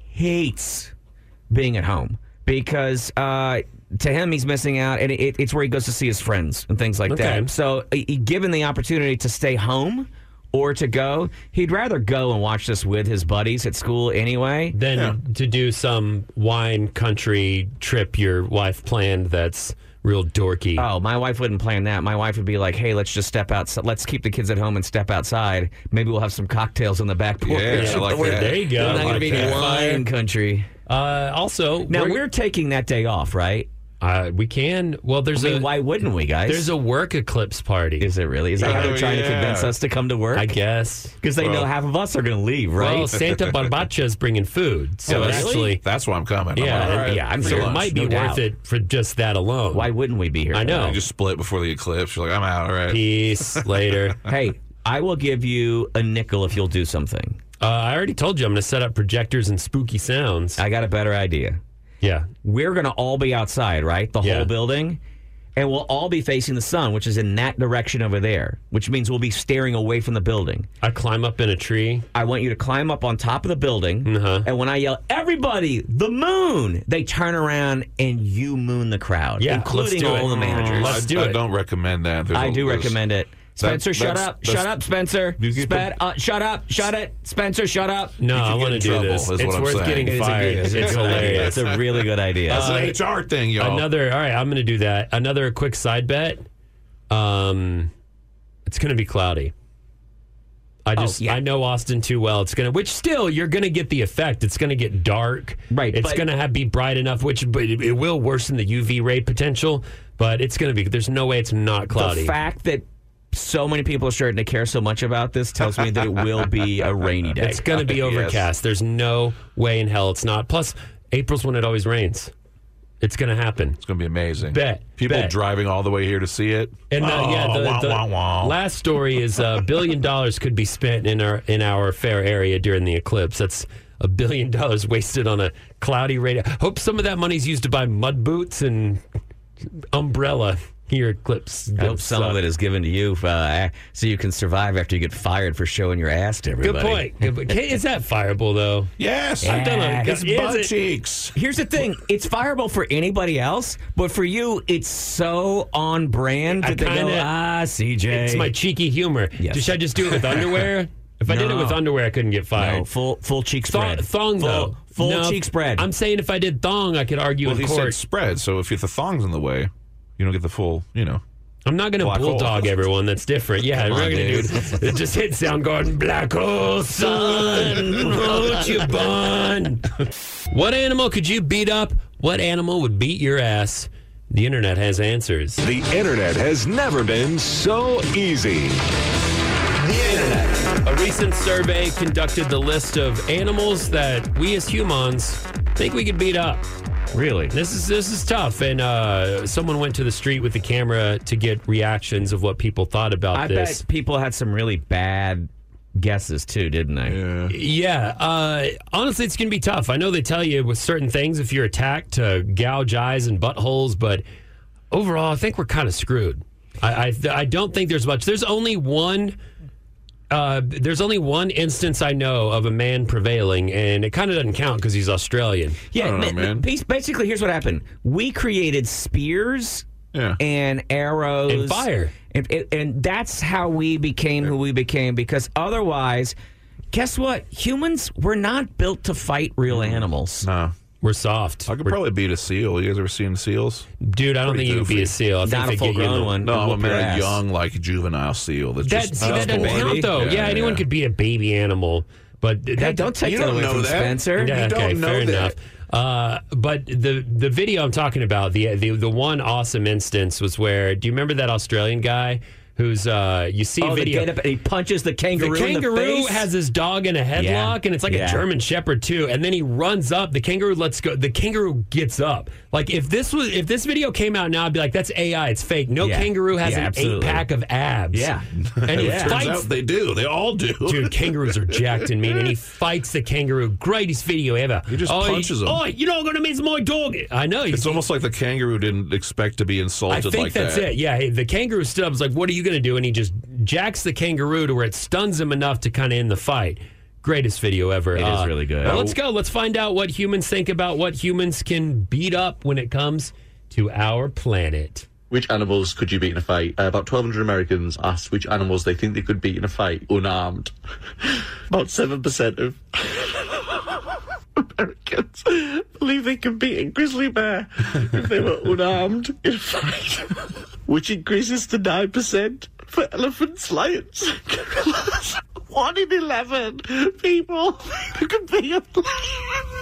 B: hates being at home because uh, to him he's missing out, and it, it's where he goes to see his friends and things like
A: Okay.
B: that. So, he, given the opportunity to stay home or to go, he'd rather go and watch this with his buddies at school anyway.
A: Than
E: Yeah.
A: to do some wine country trip your wife planned that's real dorky.
B: Oh, my wife wouldn't plan that. My wife would be like, "Hey, let's just step outside. Let's keep the kids at home and step outside. Maybe we'll have some cocktails on the back porch."
E: Yeah, I like
B: We're-
E: that.
A: There you go.
B: We're not
A: I
B: going to
A: like
B: be
A: that.
B: wine country.
A: Uh, also,
B: Now we're, taking that day off, right?
A: uh, we can. Well, there's
B: I mean,
A: a
B: why wouldn't we, guys?
A: there's a work eclipse party.
B: Is it really? Is that how
E: Oh,
B: they're trying to
E: yeah.
B: convince us to come to work?
A: I guess.
B: Because they know
E: Well-
B: half of us are going to leave, right?
A: Well, Santa Barbacha is bringing food, so
E: Oh, really?
A: actually,
E: That's why I'm coming.
A: yeah,
E: I'm like, all right,
B: yeah, I'm
E: free
A: so
B: sure
A: it
E: lunch.
A: might be
B: no
A: worth
B: doubt.
A: it for just that alone.
B: Why wouldn't we be here?
A: I know.
E: You just split before the eclipse. You're like, I'm out. All right.
A: Peace later.
B: Hey, I will give you a nickel if you'll do something.
A: Uh, I already told you I'm going to set up projectors and spooky sounds.
B: I got a better idea.
A: Yeah.
B: We're going to all be outside, right? The
A: Yeah.
B: whole building. And we'll all be facing the sun, which is in that direction over there, which means we'll be staring away from the building.
A: I climb up in a tree.
B: I want you to climb up on top of the building.
A: Uh-huh.
B: And when I yell, everybody, the moon, they turn around and you moon the crowd,
A: Yeah,
B: including
A: let's do
B: all
A: it.
B: the managers.
A: Let's
E: I,
A: do
E: I
A: it.
E: don't recommend that. There's
B: I
E: a-
B: do
E: there's-
B: recommend it. Spencer,
E: That-
B: shut
E: that's-
B: up.
E: that's-
B: Shut up, Spencer.
E: You get
B: Spen- uh, shut up. Shut it. Spencer, shut up.
A: No,
E: You
A: I
E: could
A: want to
E: get in
A: do
E: trouble,
A: this.
E: is
A: It's
E: what I'm
A: worth
E: saying.
A: getting
B: It is a
A: fired.
B: good-
A: It's,
B: a good idea.
A: hilarious.
B: It's a really good idea.
E: That's
A: Uh,
E: an H R thing, y'all.
A: Another, all right, I'm going to do that. Another quick side bet. Um, it's going to be cloudy. I just,
B: Oh, yeah.
A: I know Austin too well. It's going to, which still, you're going to get the effect. It's going to get dark.
B: Right,
A: It's
B: but-
A: going to have be bright enough, which, but it, it will worsen the U V ray potential. But it's going to be, there's no way it's not cloudy.
B: The fact that so many people are starting to care so much about this tells me that it will be a rainy day.
A: It's going to be
E: Yes.
A: overcast. There's no way in hell it's not. Plus, April's when it always rains. It's going to happen.
E: It's going to be amazing.
A: Bet.
E: People
A: Bet.
E: driving all the way here to see it.
A: And uh,
E: oh,
A: yeah, the,
E: wah,
A: the
E: wah, wah.
A: last story is a billion dollars could be spent in our in our fair area during the eclipse. That's a billion dollars wasted on a cloudy radio. Hope some of that money's used to buy mud boots and umbrella here, Eclipse.
B: I hope some of it is given to you uh, so you can survive after you get fired for showing your ass to
A: Good
B: everybody.
A: point. Good point. Is that fireable though?
E: Yes.
A: I've done a-
E: It's
A: is
E: butt
A: it-
E: cheeks.
B: Here's the thing. It's fireable for anybody else, but for you, it's so on brand
A: I
B: that they go,
A: kinda-
B: ah, C J.
A: It's my cheeky humor.
B: Yes.
A: Should I just do it with underwear? If I did it
B: No.
A: with underwear, I couldn't get fired.
B: No, full, full cheek
A: Thong,
B: spread.
A: thong
B: full,
A: though.
B: Full
A: No,
B: cheek spread.
A: I'm saying if I did thong, I could argue
E: Well,
A: in
E: he said
A: court.
E: spread, so if the thong's in the way, you don't get the full, you know.
A: I'm not going to
E: Black
A: bulldog
E: hole.
A: everyone. That's different. Yeah,
E: Come
A: we're not
E: on,
A: going to
E: dude.
A: do it. Just hit Soundgarden. Black hole sun, won't you bun? What animal could you beat up? What animal would beat your ass? The internet has answers.
K: The internet has never been so easy.
A: A recent survey conducted the list of animals that we as humans think we could beat up.
B: Really?
A: This is this is tough, and uh, someone went to the street with the camera to get reactions of what people thought about
B: I
A: this.
B: bet people had some really bad guesses, too, didn't they?
E: Yeah.
A: Yeah, uh, honestly, it's going to be tough. I know they tell you with certain things if you're attacked to gouge eyes and buttholes, but overall, I think we're kind of screwed. I, I I don't think there's much. There's only one. Uh, there's only one instance I know of a man prevailing, and it kind of doesn't count because he's Australian.
B: Yeah,
E: I don't know,
B: ma- ma-
E: man.
B: bas- basically, here's what happened. We created spears
E: Yeah.
B: and arrows.
A: And fire.
B: And, and, and that's how we became who we became, because otherwise, guess what? Humans were not built to fight real animals.
E: No.
A: We're soft.
E: I could
A: We're-
E: probably beat a seal. You guys ever seen seals?
A: Dude, I don't
E: pretty
A: think you could be
E: goofy.
A: a seal. I think
B: Not
A: they
B: a
A: get you in
B: full-grown
A: the-
B: one.
E: No,
B: Whoop
E: I mean
B: your
E: a
B: ass.
E: young, like juvenile seal. That's
A: That,
E: just
A: see, that doesn't
E: tough.
A: count, though. Yeah,
E: Yeah,
A: anyone
E: yeah.
A: could be a baby animal, but that
B: Hey, don't take
E: You
B: that
E: don't
B: away
E: know
B: from
E: that.
B: Spencer.
A: Yeah,
E: You
A: okay,
E: don't know
A: fair
E: that.
A: enough. Uh, but the the video I'm talking about, the, the the one awesome instance was where, do you remember that Australian guy who's uh you see
B: Oh, the
A: video?
B: get up and he punches the kangaroo
A: The
B: in the
A: kangaroo
B: face.
A: has his dog in a headlock,
B: Yeah.
A: and it's like
B: Yeah.
A: a German Shepherd too. And then he runs up. The kangaroo lets go. The kangaroo gets up. Like if this was if this video came out now, I'd be like, that's A I. It's fake. No
B: Yeah.
A: kangaroo has
B: Yeah,
A: an
B: absolutely.
A: eight pack of abs.
B: Yeah.
A: and he
B: Yeah.
E: Turns
A: fights.
E: out they do. They all do.
A: Dude, kangaroos are jacked and mean, and he fights the kangaroo. Greatest video ever.
E: He just
A: oh,
E: punches him.
A: Oh, you're not going to miss my dog. I know.
E: It's almost like the kangaroo didn't expect to be
A: I
E: insulted
A: think
E: like
A: that's
E: that.
A: it. Yeah, hey, the kangaroo stood up. Was like, "What are you going to do?" And he just jacks the kangaroo to where it stuns him enough to kind of end the fight. Greatest video ever.
B: It is really good.
A: Well, let's go. Let's find out what humans think about what humans can beat up when it comes to our planet.
L: Which animals could you beat in a fight? Uh, about twelve hundred Americans asked which animals they think they could beat in a fight unarmed. About seven percent of Americans believe they could beat a grizzly bear if they were unarmed in a fight, which increases to nine percent for elephants, lions, gorillas. One in eleven people think they could beat a lion.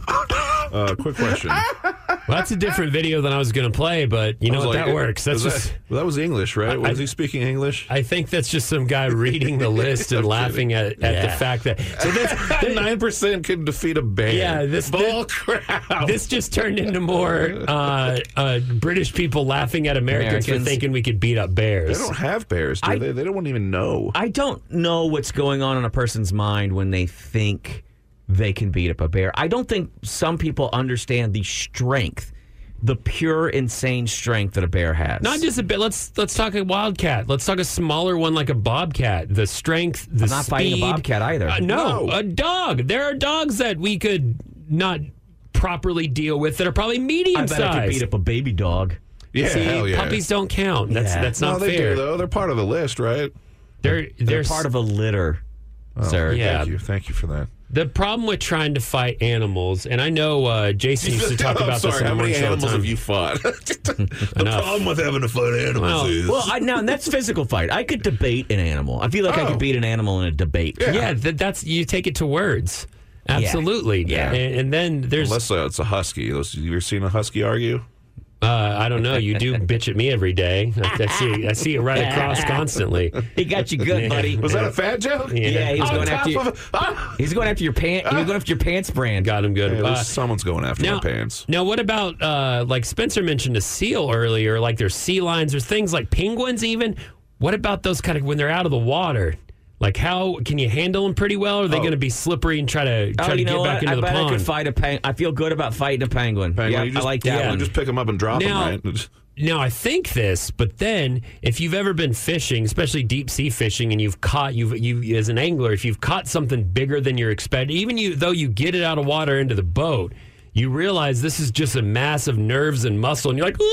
E: Uh, quick question.
A: Well, that's a different video than I was going to play, but you know what?
E: like,
A: that works. That's
E: was
A: just.
E: that, well, that was English, right?
A: I-
E: was he speaking English?
A: I think that's just some guy reading the list and laughing at, at the fact that. So this,
E: Nine percent can defeat a bear.
A: Yeah, this
E: bull crap.
A: This just turned into more uh, uh, British people laughing at Americans,
B: Americans.
A: for thinking we could beat up bears.
E: They don't have bears, do
B: I-
E: they? They don't even know.
B: I don't know what's going on in a person's mind when they think they can beat up a bear. I don't think some people understand the strength, the pure, insane strength that a bear has.
A: Not just a bit. Let's let's talk a wildcat. Let's talk a smaller one like a bobcat. The strength, the
B: I'm not
A: speed.
B: fighting a bobcat either.
A: Uh, no,
E: No.
A: a dog. There are dogs that we could not properly deal with that are probably medium
B: I bet I could
A: sized.
B: beat up a baby dog.
E: Yeah,
A: See,
E: hell yeah.
A: puppies don't count. That's
B: Yeah.
A: that's
E: no,
A: not
E: they
A: fair.
E: do, though. They're part of the list, right?
A: They're
B: They're
A: they're
B: part of a litter, sir.
A: Yeah.
E: Thank you. Thank you for that.
A: The problem with trying to fight animals, and I know uh, Jason used to talk
E: I'm
A: about this
E: sorry,
A: on
E: how
A: the
E: many
A: morning show all the
E: animals
A: time.
E: have you fought? the
A: Enough.
E: problem with having to fight animals
A: Well-
E: is...
B: Well, I, now that's physical fight. I could debate an animal. I feel like I
E: Oh.
B: could beat an animal in a debate.
A: Yeah, that, that's you take it to words. Absolutely.
B: Yeah.
A: And, and then there's
E: Unless uh, it's a husky. Those- You ever seen a husky argue?
A: uh, I don't know. You do bitch at me every day. I, I see. I see it right across constantly.
B: He got you good, buddy.
E: Was that a fat joke?
A: Yeah.
B: Yeah, he was
E: On
B: going
E: top
B: after you.
E: of a- Ah!
B: He's going after your pants. He was going after your pants brand.
A: Got him good.
E: Hey, at least
A: Uh,
E: someone's going after
A: now,
E: my pants.
A: now, what about uh, like Spencer mentioned a seal earlier? Like there's sea lions, there's things like penguins. Even what about those kind of when they're out of the water? Like how can you handle them pretty well? Or are they
E: Oh.
A: going to be slippery and try to try
B: Oh,
A: to
B: you
A: get
B: know
A: back
B: what?
A: into
B: I
A: the
B: bet I
A: pond?
B: could fight a penguin. I feel good about fighting a penguin.
E: Penguin,
B: Yeah,
E: you just,
B: I like that
E: yeah,
B: one.
E: You just pick them up and drop
A: Now-
E: them, right?
A: Now, I think this, but then if you've ever been fishing, especially deep sea fishing, and you've caught, you've, you as an angler, if you've caught something bigger than you're expecting, even you, though you get it out of water into the boat, you realize this is just a mass of nerves and muscle, and you're like,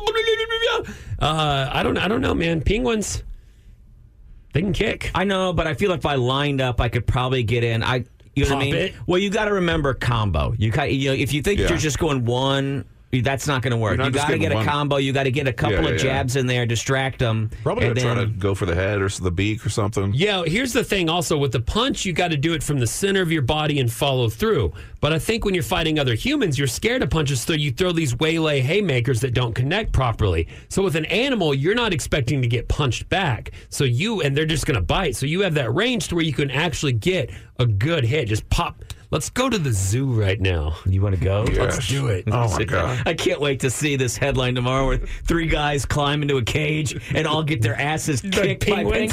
A: uh, I don't, I don't know, man. Penguins, they can kick.
B: I know, but I feel like if I lined up, I could probably get in. I, you know
A: Pop
B: what I mean?
A: it?
B: Well, you got to remember combo. You got, you know, if you think
E: Yeah.
B: you're just going one, that's not going to work.
E: You're not
B: You
E: just
B: got to
E: getting
B: get a
E: one-
B: combo. You got to get a couple
E: Yeah,
B: of
E: yeah, yeah.
B: jabs in there, distract them.
E: Probably
B: and
E: going to try to
B: then-
E: go for the head or the beak or something.
A: Yeah, here's the thing also with the punch, you got to do it from the center of your body and follow through. But I think when you're fighting other humans, you're scared of punches, so you throw these waylay haymakers that don't connect properly. So with an animal, you're not expecting to get punched back. So you, and they're just going to bite. So you have that range to where you can actually get a good hit. Just pop. Let's go to the zoo right now.
B: You want to go?
A: Let's do it.
E: Oh, my God.
B: I can't wait to see this headline tomorrow where three guys climb into a cage and all get their asses kicked by
A: penguins?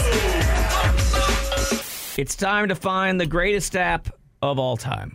B: penguins. It's time to find the greatest app of all time.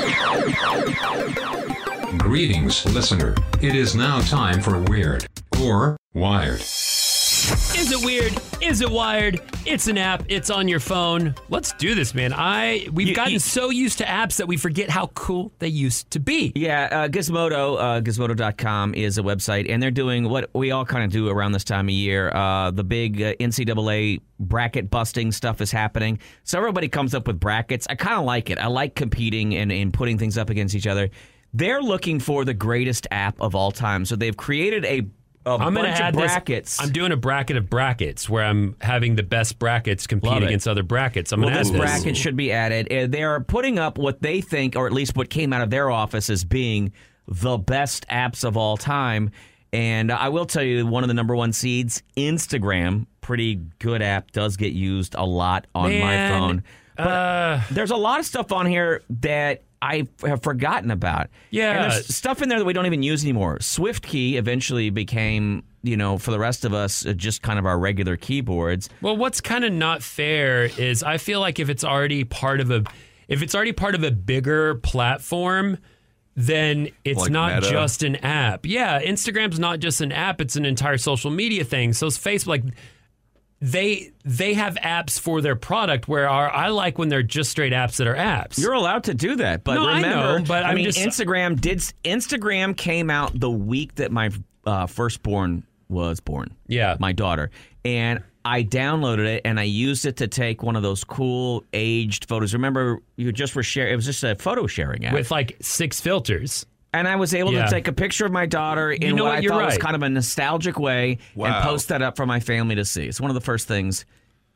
M: Greetings, listener. It is now time for Weird or Wired.
A: Is it weird? Is it wired? It's an app. It's on your phone. Let's do this, man. I we've
B: You-
A: gotten
B: you-
A: so used to apps that we forget how cool they used to be.
B: Yeah, uh, Gizmodo, uh, Gizmodo dot com is a website, and they're doing what we all kind of do around this time of year. Uh, the big uh, N C double A bracket busting stuff is happening. So everybody comes up with brackets. I kind of like it. I like competing and, and putting things up against each other. They're looking for the greatest app of all time. So they've created a A
A: I'm going
B: bunch
A: to
B: of
A: add
B: brackets.
A: This. I'm doing a bracket of brackets where I'm having the best brackets compete
B: Love it.
A: against other brackets. I'm
B: well,
A: going to
B: this
A: add this.
B: bracket should be added. Uh, They're putting up what they think, or at least what came out of their office, as being the best apps of all time. And I will tell you, one of the number one seeds, Instagram, pretty good app, does get used a lot on
A: Man,
B: my phone. But
A: uh,
B: there's a lot of stuff on here that I have forgotten about.
A: Yeah.
B: And there's stuff in there that we don't even use anymore. SwiftKey eventually became, you know, for the rest of us, uh, just kind of our regular keyboards.
A: Well, what's kind of not fair is I feel like if it's already part of a if it's already part of a bigger platform, then it's
E: Like
A: not
E: Meta?
A: just an app. Yeah, Instagram's not just an app, it's an entire social media thing. So it's Facebook, like they they have apps for their product where our, I like when they're just straight apps that are apps.
B: You're allowed to do that, but
A: No, I
B: remember,
A: know, but
B: I
A: I'm
B: mean,
A: just-
B: Instagram did. Instagram came out the week that my uh, firstborn was born.
A: Yeah,
B: my daughter, and I downloaded it and I used it to take one of those cool aged photos. Remember, you just were sharing. It was just a photo sharing app
A: with like six filters.
B: And I was able
A: Yeah.
B: to take a picture of my daughter in
A: You know
B: what,
A: what?
B: I
A: You're
B: thought was
A: right.
B: kind of a nostalgic way
E: Wow.
B: and post that up for my family to see. It's one of the first things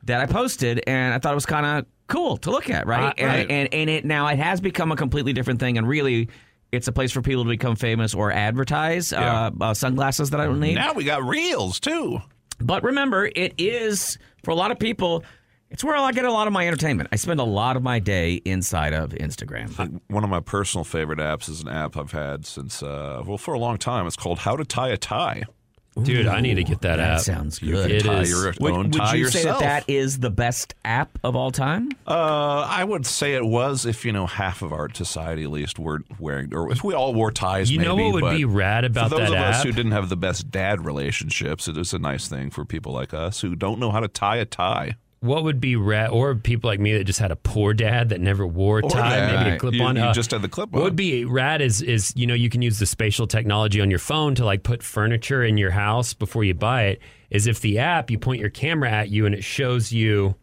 B: that I posted, and I thought it was kind of cool to look at, right?
A: Uh, right.
B: And, and and it now it has become a completely different thing, and really, it's a place for people to become famous or advertise
E: Yeah.
B: uh, uh, sunglasses that I don't need.
E: Now we got reels, too.
B: But remember, it is, for a lot of people, it's where I get a lot of my entertainment. I spend a lot of my day inside of Instagram.
E: One of my personal favorite apps is an app I've had since, uh, well, for a long time. It's called How to Tie a Tie.
A: Dude, I need to get that,
B: That
A: app.
B: sounds
E: You
B: good.
E: can
A: It
E: tie
A: is.
E: your
B: Would,
E: own
B: would
E: tie
B: you say
E: yourself.
B: that that is the best app of all time?
E: Uh, I would say it was if, you know, half of our society at least were wearing, or if we all wore ties,
A: You
E: maybe.
A: know what would
E: but
A: be rad about
E: for those
A: that
E: of us
A: app?
E: who didn't have the best dad relationships, it is a nice thing for people like us who don't know how to tie a tie.
A: What would be rad, or people like me that just had a poor dad that never wore a
E: Or
A: tie,
E: that.
A: maybe a
B: Right.
A: clip
E: You-
A: on.
E: you just had the clip
A: What
E: on.
A: would be rad is, is, you know, you can use the spatial technology on your phone to like put furniture in your house before you buy it. Is if the app, you point your camera at you and it shows you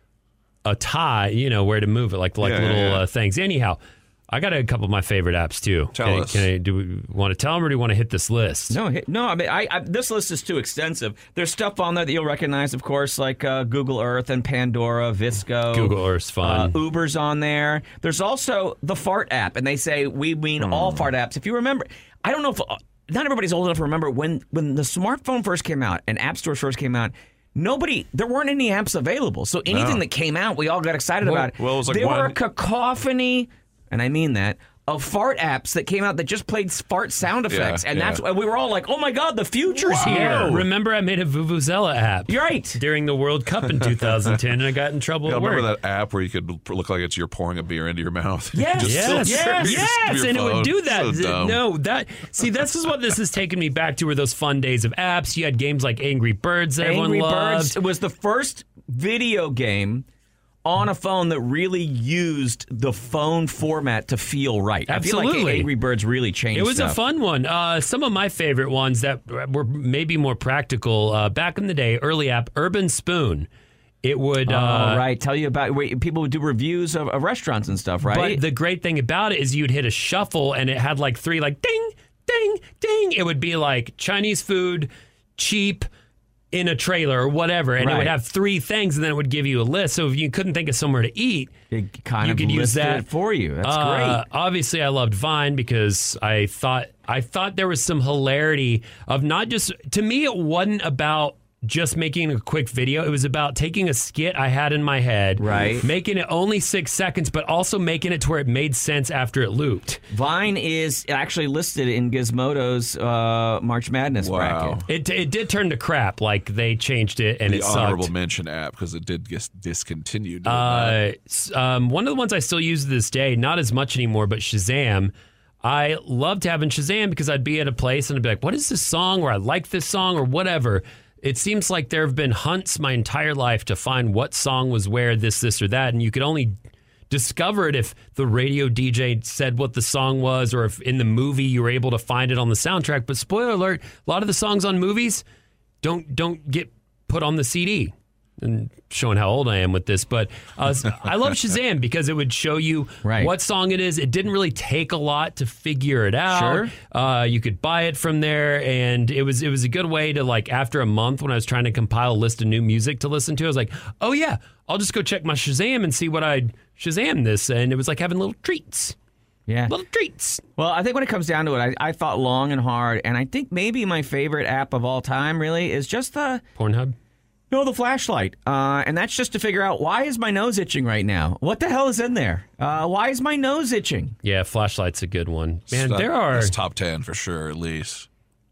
A: a tie, you know, where to move it, like like
E: Yeah,
A: little
E: yeah, yeah.
A: Uh, things. Anyhow, I got a couple of my favorite apps too.
E: Tell
A: can,
E: us.
A: Can I, do we want to tell them or do you want to hit this list?
B: No, hi- no. I mean, I, I, this list is too extensive. There's stuff on there that you'll recognize, of course, like uh, Google Earth and Pandora, Visco.
A: Google Earth's fun.
B: Uh, Uber's on there. There's also the Fart app, and they say we mean all fart apps. If you remember, I don't know if uh, not everybody's old enough to remember when when the smartphone first came out and app stores first came out. Nobody, there weren't any apps available. So anything
E: No.
B: that came out, we all got excited
E: Well-
B: about it.
E: well, it was like
B: there were a
E: one-
B: cacophony, and I mean that, of fart apps that came out that just played fart sound effects, and
E: yeah.
B: that's why we were all like, "Oh my God, the future's here!"
A: Remember, I made a Vuvuzela app.
B: You're right.
A: During the World Cup in two thousand ten, and I got in trouble
E: Yeah,
A: at work.
E: remember that app where you could look like it's you're pouring a beer into your mouth?
B: Yes,
E: Just
A: Yes,
E: filter
B: yes,
E: your-
A: yes,
E: your
A: and it would
E: phone.
A: do that.
E: So
A: Th-
E: dumb.
A: no, that see, this is what this has taken me back to. Were those fun days of apps? You had games like Angry Birds that
B: Angry
A: everyone
B: Birds
A: loved.
B: was the first video game on a phone that really used the phone format to feel right. I feel
A: Absolutely.
B: like Angry Birds really changed
A: It was
B: stuff.
A: a fun one. Uh, some of my favorite ones that were maybe more practical uh, back in the day. Early app, Urban Spoon. It would.
B: Oh,
A: uh,
B: right. Tell you about where people would do reviews of, of restaurants and stuff, right?
A: But the great thing about it is you'd hit a shuffle and it had like three, like ding, ding, ding. It would be like Chinese food, cheap, in a trailer or whatever, and it
B: Right.
A: would have three things, and then it would give you a list. So if you couldn't think of somewhere to eat,
B: it kind
A: you
B: of
A: could use
B: listed
A: that
B: it for you. That's
A: Uh,
B: great.
A: Obviously, I loved Vine because I thought I thought there was some hilarity of not just to me. It wasn't about just making a quick video. It was about taking a skit I had in my head,
B: Right.
A: making it only six seconds, but also making it to where it made sense after it looped.
B: Vine is actually listed in Gizmodo's uh, March Madness
E: Wow.
B: bracket.
A: It it did turn to crap. Like they changed it and
E: the
A: it
E: honorable
A: sucked.
E: mention app because it did get discontinued. didn't
A: Uh,
E: it?
A: s- um, one of the ones I still use to this day, not as much anymore, but Shazam. I loved having Shazam because I'd be at a place and I'd be like, what is this song? Or I like this song or whatever. It seems like there have been hunts my entire life to find what song was where, this, this, or that. And you could only discover it if the radio D J said what the song was or if in the movie you were able to find it on the soundtrack. But spoiler alert, a lot of the songs on movies don't don't get put on the C D. And showing how old I am with this, but uh, I love Shazam because it would show you
B: Right.
A: what song it is. It didn't really take a lot to figure it out.
B: Sure.
A: Uh, you could buy it from there, and it was it was a good way to, like, after a month when I was trying to compile a list of new music to listen to, I was like, oh yeah, I'll just go check my Shazam and see what I'd Shazam this, and it was like having little treats.
B: Yeah.
A: Little treats.
B: Well, I think when it comes down to it, I, I thought long and hard, and I think maybe my favorite app of all time really is just the
A: Pornhub.
B: No, the flashlight. Uh, and that's just to figure out, why is my nose itching right now? What the hell is in there? Uh, why is my nose itching?
A: Yeah, flashlight's a good one. Man,
E: It's
A: there
E: top-
A: are.
E: it's top ten for sure, at least.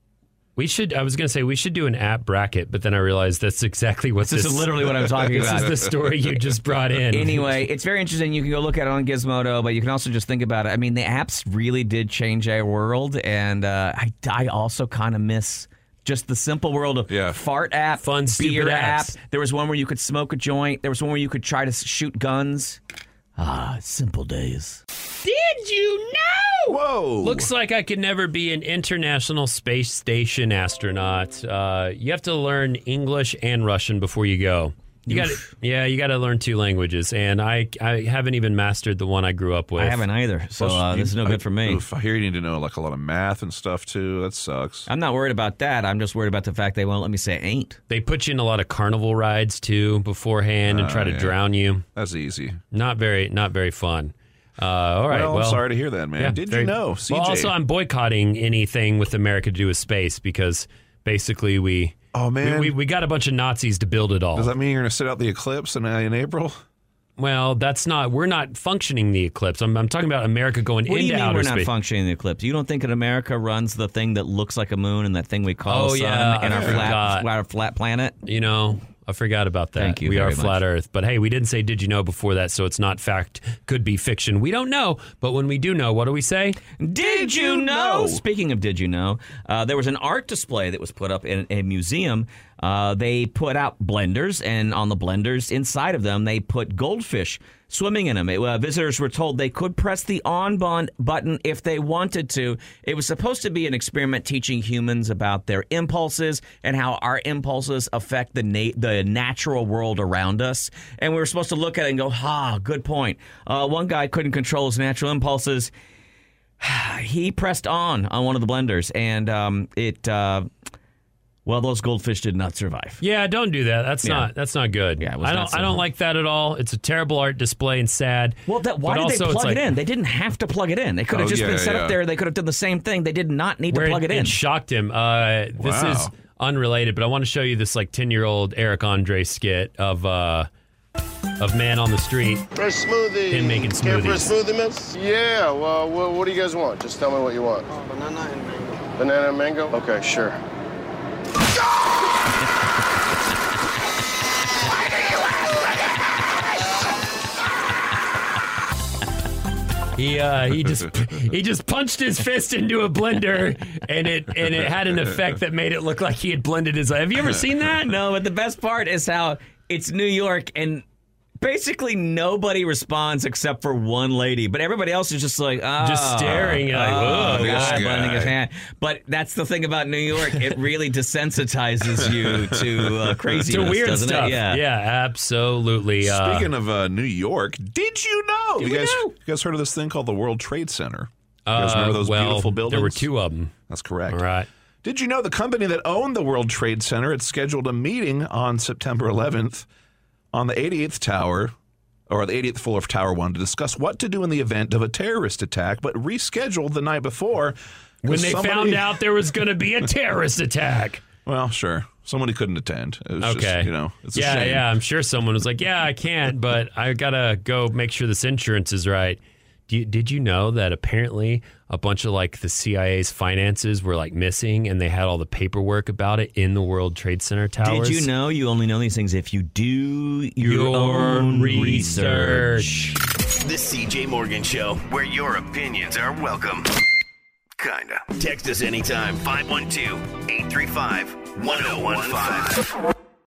A: We should. I was going to say we should do an app bracket, but then I realized that's exactly what
B: This
A: this,
B: is literally what I'm talking
A: this
B: about.
A: is the story you just brought in.
B: Anyway, it's very interesting. You can go look at it on Gizmodo, but you can also just think about it. I mean, the apps really did change our world, and uh, I, I also kind of miss just the simple world of
E: Yeah.
B: fart app,
A: Fun,
B: beer
A: stupid
B: app.
A: apps.
B: There was one where you could smoke a joint. There was one where you could try to shoot guns. Ah, simple days.
A: Did you know?
E: Whoa.
A: Looks like I could never be an International Space Station astronaut. Uh, you have to learn English and Russian before you go. You got yeah, you got to learn two languages, and I I haven't even mastered the one I grew up with.
B: I haven't either, so uh, this is no good for me.
E: Oof, I hear you need to know like a lot of math and stuff too. That sucks.
B: I'm not worried about that. I'm just worried about the fact they won't let me say ain't.
A: They put you in a lot of carnival rides too beforehand and
E: Uh,
A: try to
E: yeah.
A: drown you.
E: That's easy.
A: Not very, not very fun. Uh, all right.
E: Well,
A: Well,
E: I'm sorry to hear that, man.
A: yeah,
E: Did
A: very-
E: you know, C J?
A: Well, also, I'm boycotting anything with America to do with space because basically we.
E: Oh man,
A: we, we, we got a bunch of Nazis to build it all.
E: Does that mean you're going to sit out the eclipse in, uh, in April?
A: Well, that's not. We're not functioning the eclipse. I'm, I'm talking about America going
B: What do
A: into
B: you mean
A: outer
B: we're not
A: space.
B: functioning in the eclipse? You don't think that America runs the thing that looks like a moon and that thing we call
A: Oh,
B: a sun
A: yeah,
B: in
A: I
B: our flat,
A: forgot.
B: our flat planet?
A: You know, I forgot about that.
B: Thank you
A: We
B: very
A: are flat
B: much.
A: Earth, but hey, we didn't say did you know before that, so it's not fact. Could be fiction. We don't know, but when we do know, what do we say?
B: Did you know? Speaking of did you know, uh, there was an art display that was put up in a museum. Uh, they put out blenders, and on the blenders, inside of them, they put goldfish swimming in them. It, uh, visitors were told they could press the on button button if they wanted to. It was supposed to be an experiment teaching humans about their impulses and how our impulses affect the na- the natural world around us. And we were supposed to look at it and go, ha, good point. Uh, one guy couldn't control his natural impulses. He pressed on on one of the blenders, and um, it... Uh, Well, those goldfish did not survive.
A: Yeah, don't do that. That's
B: Yeah.
A: not. That's not good.
B: Yeah, it was
A: I don't.
B: not so
A: I don't
B: fun.
A: like that at all. It's a terrible art display and sad.
B: Well, that, why
A: But
B: did
A: also
B: they
A: it's
B: plug
A: like-
B: it in? They didn't have to plug it in. They could have
E: Oh,
B: just
E: yeah,
B: been set
E: yeah.
B: up there. They could have done the same thing. They did not need to
A: Where
B: plug it, in.
A: It shocked him. Uh, this
E: Wow.
A: is unrelated, but I want to show you this like ten year old Eric Andre skit of uh, of man on the street.
N: For a smoothie.
A: Him making
N: Care for a
A: smoothies.
N: smoothie, miss? Yeah, well, what, what do you guys want? Just tell me what you want.
O: Oh, banana and mango.
N: Banana and mango? Okay, sure.
A: He uh, he just he just punched his fist into a blender, and it and it had an effect that made it look like he had blended his. Have you ever seen that?
B: No, but the best part is how it's New York and basically nobody responds except for one lady, but everybody else is just like, oh,
A: Just staring at, like,
B: oh,
A: "Whoa,
E: this
B: guy
E: guy."
B: blending his hand. But that's the thing about New York; it really desensitizes you to uh, craziness,
A: To weird
B: doesn't
A: stuff.
B: it? Yeah.
A: absolutely. Uh,
E: Speaking of uh, New York, did you know?
A: Did
E: you
A: we
E: guys,
A: know?
E: you guys heard of this thing called the World Trade Center? You
A: uh,
E: guys remember those
A: well,
E: beautiful buildings?
A: There were two of them.
E: That's correct.
A: All right.
E: Did you know the company that owned the World Trade Center had scheduled a meeting on September eleventh on the eighty-eighth tower, or the eighty-eighth floor of Tower One, to discuss what to do in the event of a terrorist attack, but rescheduled the night before
A: When they
E: somebody-
A: found out there was going to be a terrorist attack.
E: Well, sure, somebody couldn't attend. It was
A: Okay.
E: just, you know, it's a
A: yeah,
E: shame.
A: yeah. I'm sure someone was like, "Yeah, I can't, but I gotta go make sure this insurance is right." Do you, did you know that apparently a bunch of like the C I A's finances were like missing, and they had all the paperwork about it in the World Trade Center towers?
B: Did you know you only know these things if you do your,
A: Your
B: own
A: research.
B: research?
P: The C J Morgan Show, where your opinions are welcome. Kinda. Text us anytime, five one two, eight three five, one oh one five.